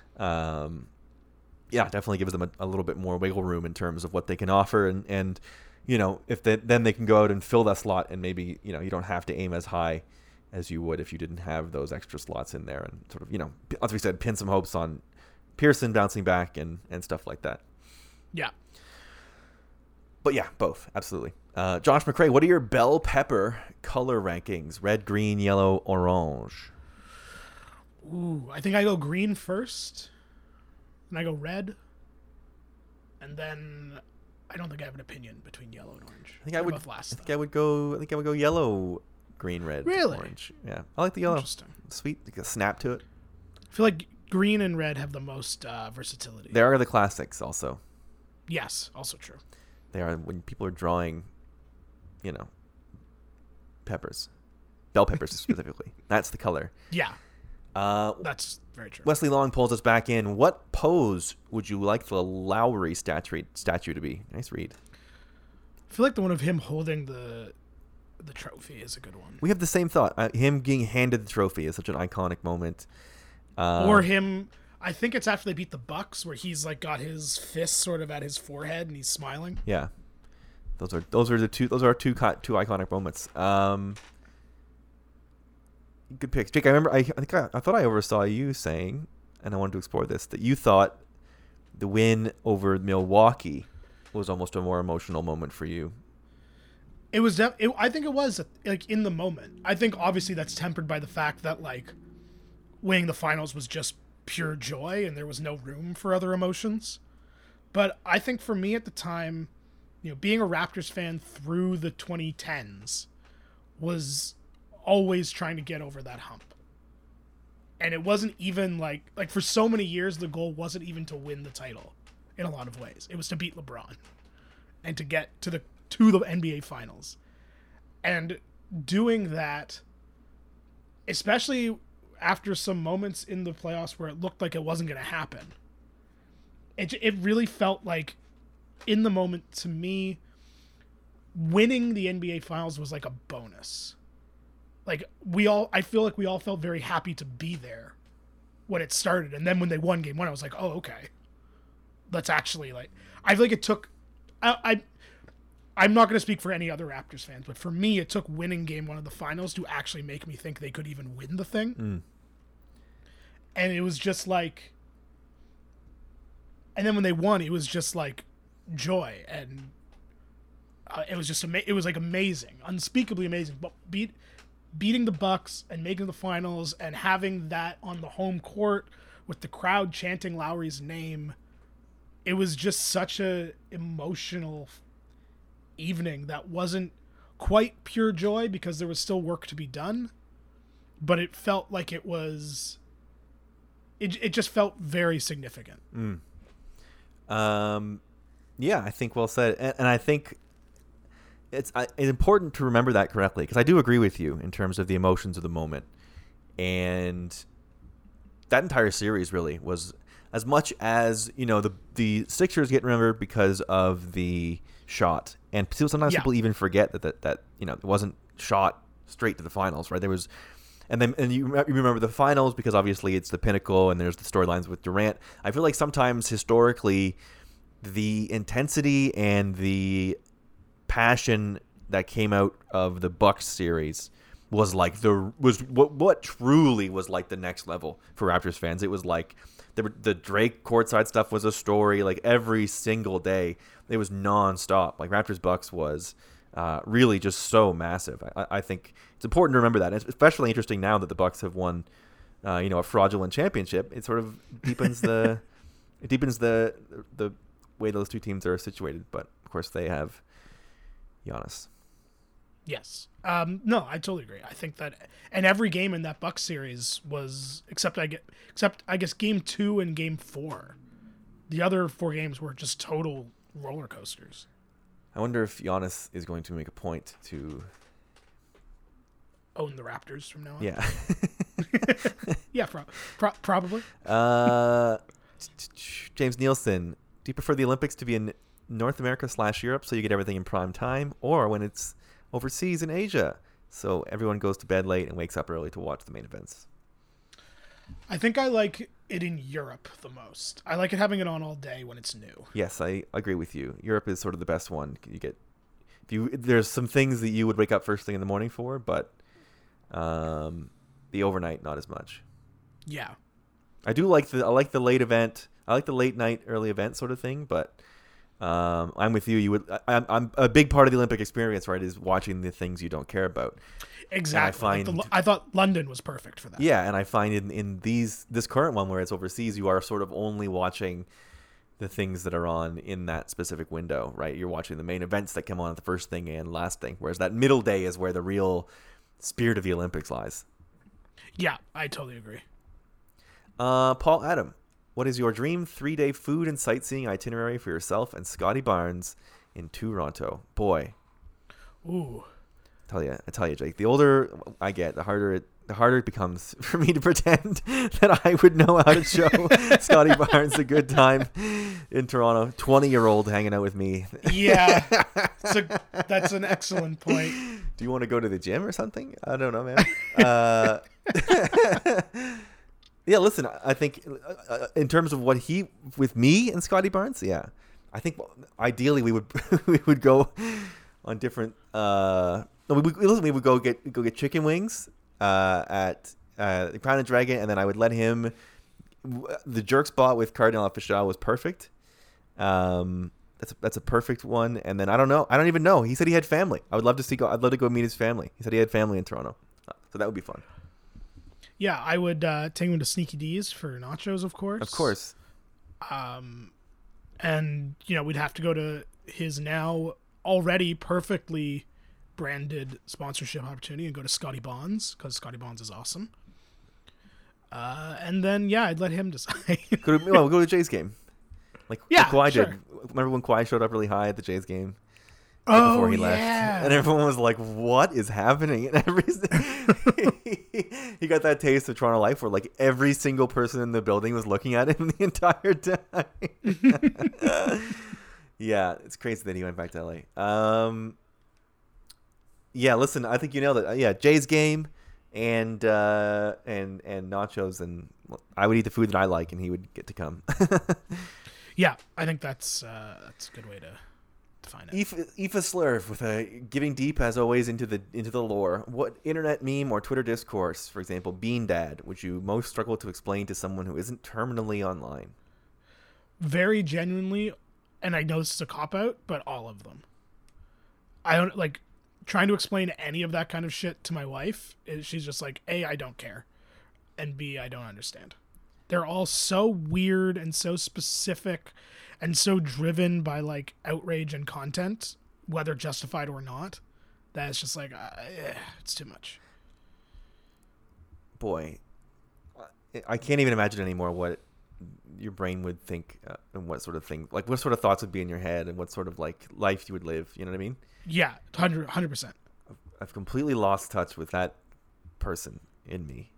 definitely gives them a little bit more wiggle room in terms of what they can offer, and if then they can go out and fill that slot, and maybe you don't have to aim as high as you would if you didn't have those extra slots in there, and sort of as we said, pin some hopes on Pearson bouncing back and stuff like that. Yeah. But yeah, both, absolutely. Josh McRae, what are your bell pepper color rankings? Red, green, yellow, orange. Ooh, I think I go green first, and I go red, and then I don't think I have an opinion between yellow and orange. I think I would. Both last, I think I would go yellow, green, red, Really? orange. Yeah, I like the yellow. Interesting. Sweet, like a snap to it. I feel like green and red have the most versatility. They are the classics. Also, Yes, also true. they are when people are drawing, peppers, bell peppers specifically. That's the color. Yeah, that's very true. Wesley Long pulls us back in. What pose would you like the Lowry statue to be? Nice read. I feel like the one of him holding the trophy is a good one. We have the same thought. Him being handed the trophy is such an iconic moment. Or him, I think it's after they beat the Bucks where he's like got his fist sort of at his forehead and he's smiling. Yeah, those are two iconic moments. Good picks, Jake. I remember. I thought I oversaw you saying, and I wanted to explore this, that you thought the win over Milwaukee was almost a more emotional moment for you. It was. I think it was like in the moment. I think obviously that's tempered by the fact that like winning the finals was just pure joy and there was no room for other emotions. But I think for me at the time, being a Raptors fan through the 2010s was always trying to get over that hump. And it wasn't even like for so many years, the goal wasn't even to win the title in a lot of ways. It was to beat LeBron and to get to the NBA finals. And doing that, especially after some moments in the playoffs where it looked like it wasn't going to happen, it really felt like in the moment to me, winning the NBA finals was like a bonus. Like I feel like we all felt very happy to be there when it started. And then when they won game one, I was like, oh, okay. Let's actually I feel like it took, I'm not going to speak for any other Raptors fans, but for me, it took winning game one of the finals to actually make me think they could even win the thing. Mm. And it was just like, and then when they won, it was just like joy. And it was just, it was like amazing, unspeakably amazing. But beating the Bucks and making the finals and having that on the home court with the crowd chanting Lowry's name, it was just such a emotional evening that wasn't quite pure joy because there was still work to be done, but it felt like it was, it just felt very significant. Yeah, I think well said. And I think it's important to remember that correctly, because I do agree with you in terms of the emotions of the moment. And that entire series really was, as much as, the Sixers get remembered because of the shot. And sometimes people even forget that it wasn't shot straight to the finals, right? There was, and you remember the finals because obviously it's the pinnacle and there's the storylines with Durant. I feel like sometimes historically the intensity and the passion that came out of the Bucks series was like what truly was like the next level for Raptors fans. It was like the Drake courtside stuff was a story. Like every single day, it was nonstop. Like Raptors Bucks was really just so massive. I think it's important to remember that. It's especially interesting now that the Bucks have won, a fraudulent championship. It sort of deepens the way those two teams are situated. But of course, they have Giannis. Yes. No, I totally agree. I think that, and every game in that Bucks series was, except I guess game 2 and game 4, the other 4 games were just total roller coasters. I wonder if Giannis is going to make a point to own the Raptors from now on. Yeah. Yeah, probably. James Nielsen, do you prefer the Olympics to be in North America / Europe so you get everything in prime time, or when it's overseas in Asia so everyone goes to bed late and wakes up early to watch the main events? I think I like it in Europe the most. I like it having it on all day when it's new. Yes, I agree with you. Europe is sort of the best one. There's some things that you would wake up first thing in the morning for, but the overnight not as much. Yeah. I like the late event. I like the late night, early event sort of thing, but I'm with you. You would. I'm a big part of the Olympic experience, right? Is watching the things you don't care about. Exactly. And I find, I thought London was perfect for that. yeah, and I find in this current one where it's overseas, you are sort of only watching the things that are on in that specific window, right? You're watching the main events that come on at the first thing and last thing, whereas that middle day is where the real spirit of the Olympics lies. Yeah, I totally agree. Paul Adam, what is your dream 3-day food and sightseeing itinerary for yourself and Scotty Barnes in Toronto? Boy, Ooh. I tell you, Jake. The older I get, the harder it becomes for me to pretend that I would know how to show Scotty Barnes a good time in Toronto. 20-year-old hanging out with me. Yeah, that's an excellent point. Do you want to go to the gym or something? I don't know, man. Yeah, listen, I think in terms of what with me and Scotty Barnes, yeah, I think ideally we would go on different. We would go get chicken wings at the Crown and Dragon, and then I would let him. The jerk spot with Cardinal Official was perfect. That's a perfect one. And then I don't even know. He said he had family. I'd love to go meet his family. He said he had family in Toronto, so that would be fun. Yeah, I would take him to Sneaky D's for nachos, of course. Of course. And we'd have to go to his now already perfectly branded sponsorship opportunity and go to Scotty Bonds because Scotty Bonds is awesome. And then I'd let him decide. We'll go to Jays game, like Kawhi sure. did. Remember when Kawhi showed up really high at the Jays game before he left, and everyone was like, "What is happening?" And he got that taste of Toronto life where like every single person in the building was looking at him the entire time. Yeah, it's crazy that he went back to LA. Yeah, listen, I think you nailed it. Yeah, Jay's game and nachos, and I would eat the food that I like, and he would get to come. Yeah, I think that's a good way to define it. Aoife Slurve with a giving deep as always into the lore. What internet meme or Twitter discourse, for example, Bean Dad, would you most struggle to explain to someone who isn't terminally online? Very genuinely, and I know this is a cop out, but all of them. I don't like trying to explain any of that kind of shit to my wife. She's just like, A, I don't care, and B, I don't understand. They're all so weird and so specific and so driven by like outrage and content, whether justified or not, that it's just like, it's too much. Boy, I can't even imagine anymore what your brain would think and what sort of thing, like what sort of thoughts would be in your head and what sort of like life you would live. You know what I mean? Yeah, 100%. I've completely lost touch with that person in me.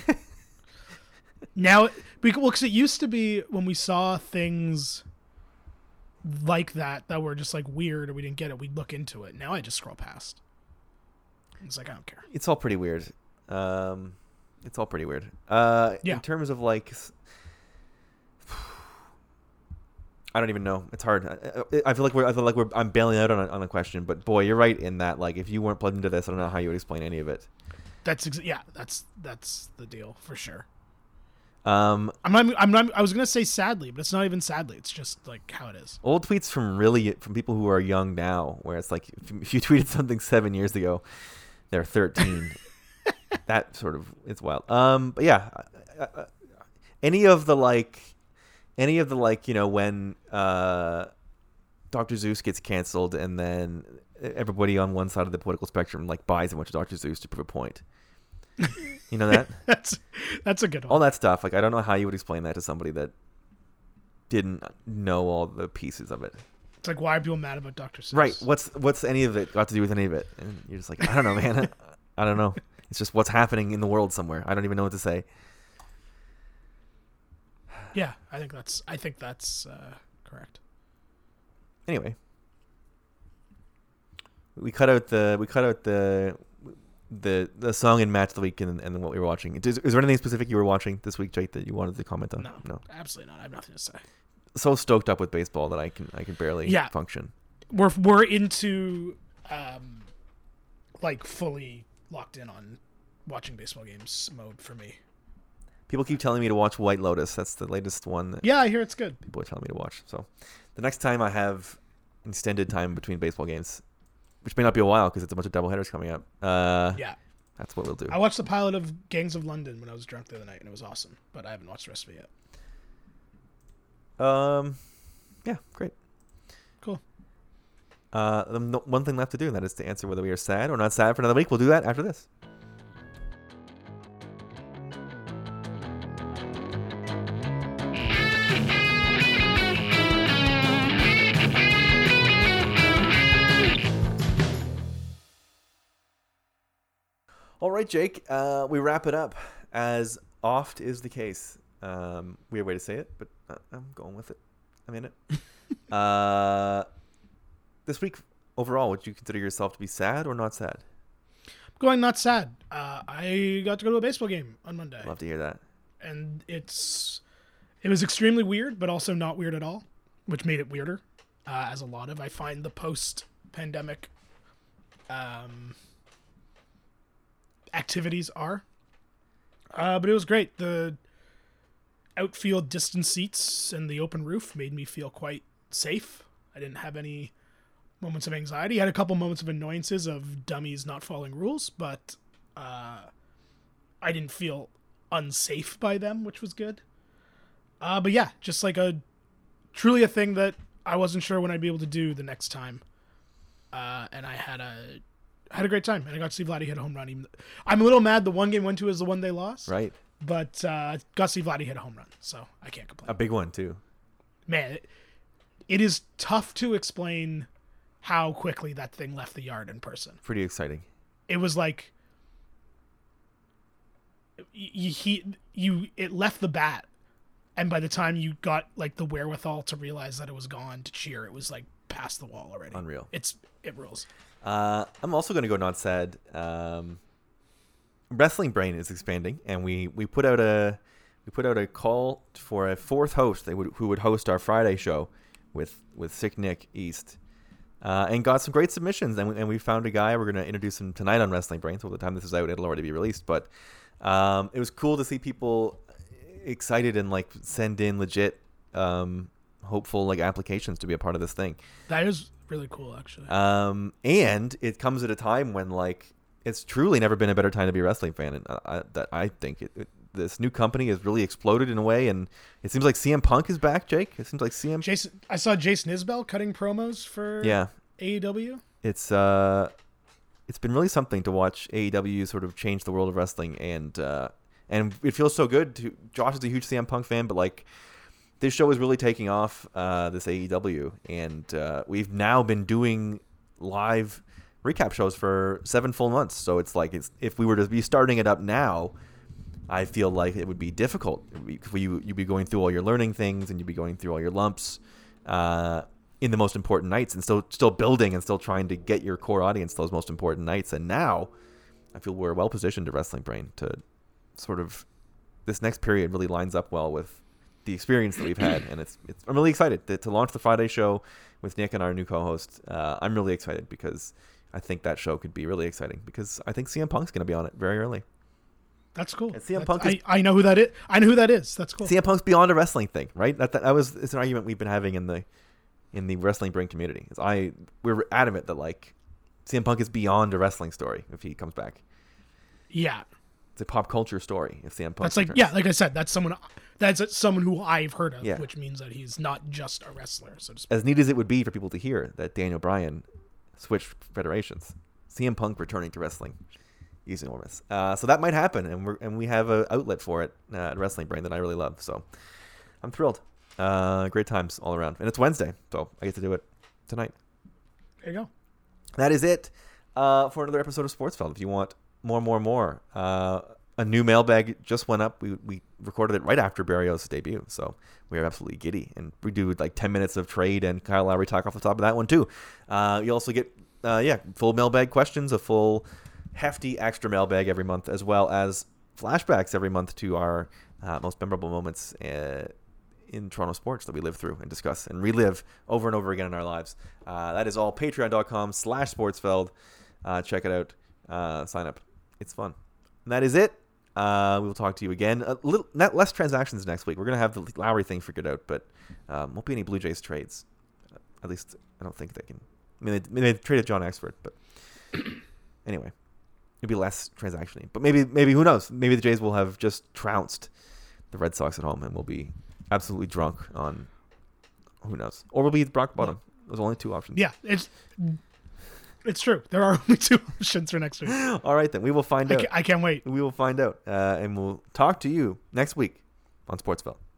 Now, because it used to be when we saw things like that were just like weird or we didn't get it, we'd look into it. Now I just scroll past. It's like, I don't care. It's all pretty weird. Yeah. In terms of like, I don't even know. It's hard. I feel like I'm bailing out on a question, but boy, you're right in that. Like, if you weren't plugged into this, I don't know how you would explain any of it. That's the deal for sure. I'm not. I was gonna say sadly, but it's not even sadly. It's just like how it is. Old tweets from people who are young now, where it's like if you tweeted something 7 years ago, they're 13. That sort of it's wild. But yeah, any of the when Dr. Zeus gets canceled and then everybody on one side of the political spectrum like buys a bunch of Dr. Zeus to prove a point. You know that? that's a good one. All that stuff. Like, I don't know how you would explain that to somebody that didn't know all the pieces of it. It's like, why are people mad about Dr. Seuss? Right. What's any of it got to do with any of it? And you're just like, I don't know, man. I don't know. It's just what's happening in the world somewhere. I don't even know what to say. Yeah, I think that's correct. Anyway, we cut out the song and match of the week and then what we were watching. Is there anything specific you were watching this week, Jake, that you wanted to comment on? No, absolutely not. I have nothing to say. So stoked up with baseball that I can barely function. We're into like fully locked in on watching baseball games mode for me. People keep telling me to watch White Lotus. That's the latest one that Yeah, I hear it's good. people are telling me to watch. So the next time I have extended time between baseball games, which may not be a while because it's a bunch of doubleheaders coming up. Yeah. That's what we'll do. I watched the pilot of Gangs of London when I was drunk the other night, and it was awesome. But I haven't watched the rest of it yet. Yeah, great. Cool. One thing left to do, and that is to answer whether we are sad or not sad for another week. We'll do that after this. All right, Jake. We wrap it up, as oft is the case. Weird way to say it, but I'm going with it. I'm in it. This week, overall, would you consider yourself to be sad or not sad? I'm going not sad. I got to go to a baseball game on Monday. Love to hear that. And it was extremely weird, but also not weird at all, which made it weirder, as a lot of, I find, the post-pandemic activities are. But it was great. The outfield distance seats and the open roof made me feel quite safe. I didn't have any moments of anxiety. I had a couple moments of annoyances of dummies not following rules, but I didn't feel unsafe by them, which was good. But yeah, just like truly a thing that I wasn't sure when I'd be able to do the next time. And I had a great time, and I got to see Vladdy hit a home run. I'm a little mad the one game went to is the one they lost. Right. But got to see Vladdy hit a home run, so I can't complain. A big one, too. Man, it is tough to explain how quickly that thing left the yard in person. Pretty exciting. It was like it left the bat, and by the time you got like the wherewithal to realize that it was gone to cheer, it was like past the wall already. Unreal. It rules. I'm also going to go not sad. Wrestling Brain is expanding, and we put out a call for a fourth host who would host our Friday show with Sick Nick East, and got some great submissions, and we found a guy. We're going to introduce him tonight on Wrestling Brain, so by the time this is out, it'll already be released. But it was cool to see people excited and like send in legit hopeful like applications to be a part of this thing. That is really cool, actually. And it comes at a time when like it's truly never been a better time to be a wrestling fan, and I think this new company has really exploded in a way, and it seems like CM Punk is back. Jake, it seems like I saw Jason Isbell cutting promos for AEW. It's been really something to watch AEW sort of change the world of wrestling, and it feels so good. Josh is a huge CM Punk fan, but like this show is really taking off, this AEW, and we've now been doing live recap shows for 7 full months. So it's like if we were to be starting it up now, I feel like it would be difficult. You'd be going through all your learning things, and you'd be going through all your lumps in the most important nights, and still building and still trying to get your core audience those most important nights. And now I feel we're well positioned to Wrestling Brain to sort of this next period really lines up well with the experience that we've had, and I'm really excited to launch the Friday show with Nick and our new co-host. I'm really excited because I think that show could be really exciting, because I think CM Punk's going to be on it very early. That's cool. And CM Punk I know who that is. I know who that is. That's cool. CM Punk's beyond a wrestling thing, right? It's an argument we've been having in the Wrestling Brain community. We're adamant that like CM Punk is beyond a wrestling story if he comes back. Yeah. It's a pop culture story if CM Punk That's like returns. like I said, that's someone who I've heard of, Yeah. which means that he's not just a wrestler, so to speak. As neat as it would be for people to hear that Daniel Bryan switched federations, CM Punk returning to wrestling is enormous. So that might happen, and we have an outlet for it at Wrestling Brain that I really love. So I'm thrilled. Great times all around, and it's Wednesday, so I get to do it tonight. There you go. That is it for another episode of Sportsfeld. If you want more, a new mailbag just went up. We recorded it right after Barrios' debut, so we are absolutely giddy. And we do like 10 minutes of trade and Kyle Lowry talk off the top of that one too. You also get full mailbag questions, a full hefty extra mailbag every month, as well as flashbacks every month to our most memorable moments in Toronto sports that we live through and discuss and relive over and over again in our lives. That is all patreon.com/sportsfeld. Check it out. Sign up. It's fun. And that is it. We will talk to you again. A little not less transactions next week. We're gonna have the Lowry thing figured out, but won't be any Blue Jays trades. At least I don't think they can. I mean, they traded John Exford, but anyway, it'll be less transactioning. But maybe who knows? Maybe the Jays will have just trounced the Red Sox at home, and we'll be absolutely drunk on who knows, or we'll be rock bottom. There's only two options. Yeah, it's true. There are only two options for next week. All right, then we will find out. I can't wait. We will find out, and we'll talk to you next week on Sportsville.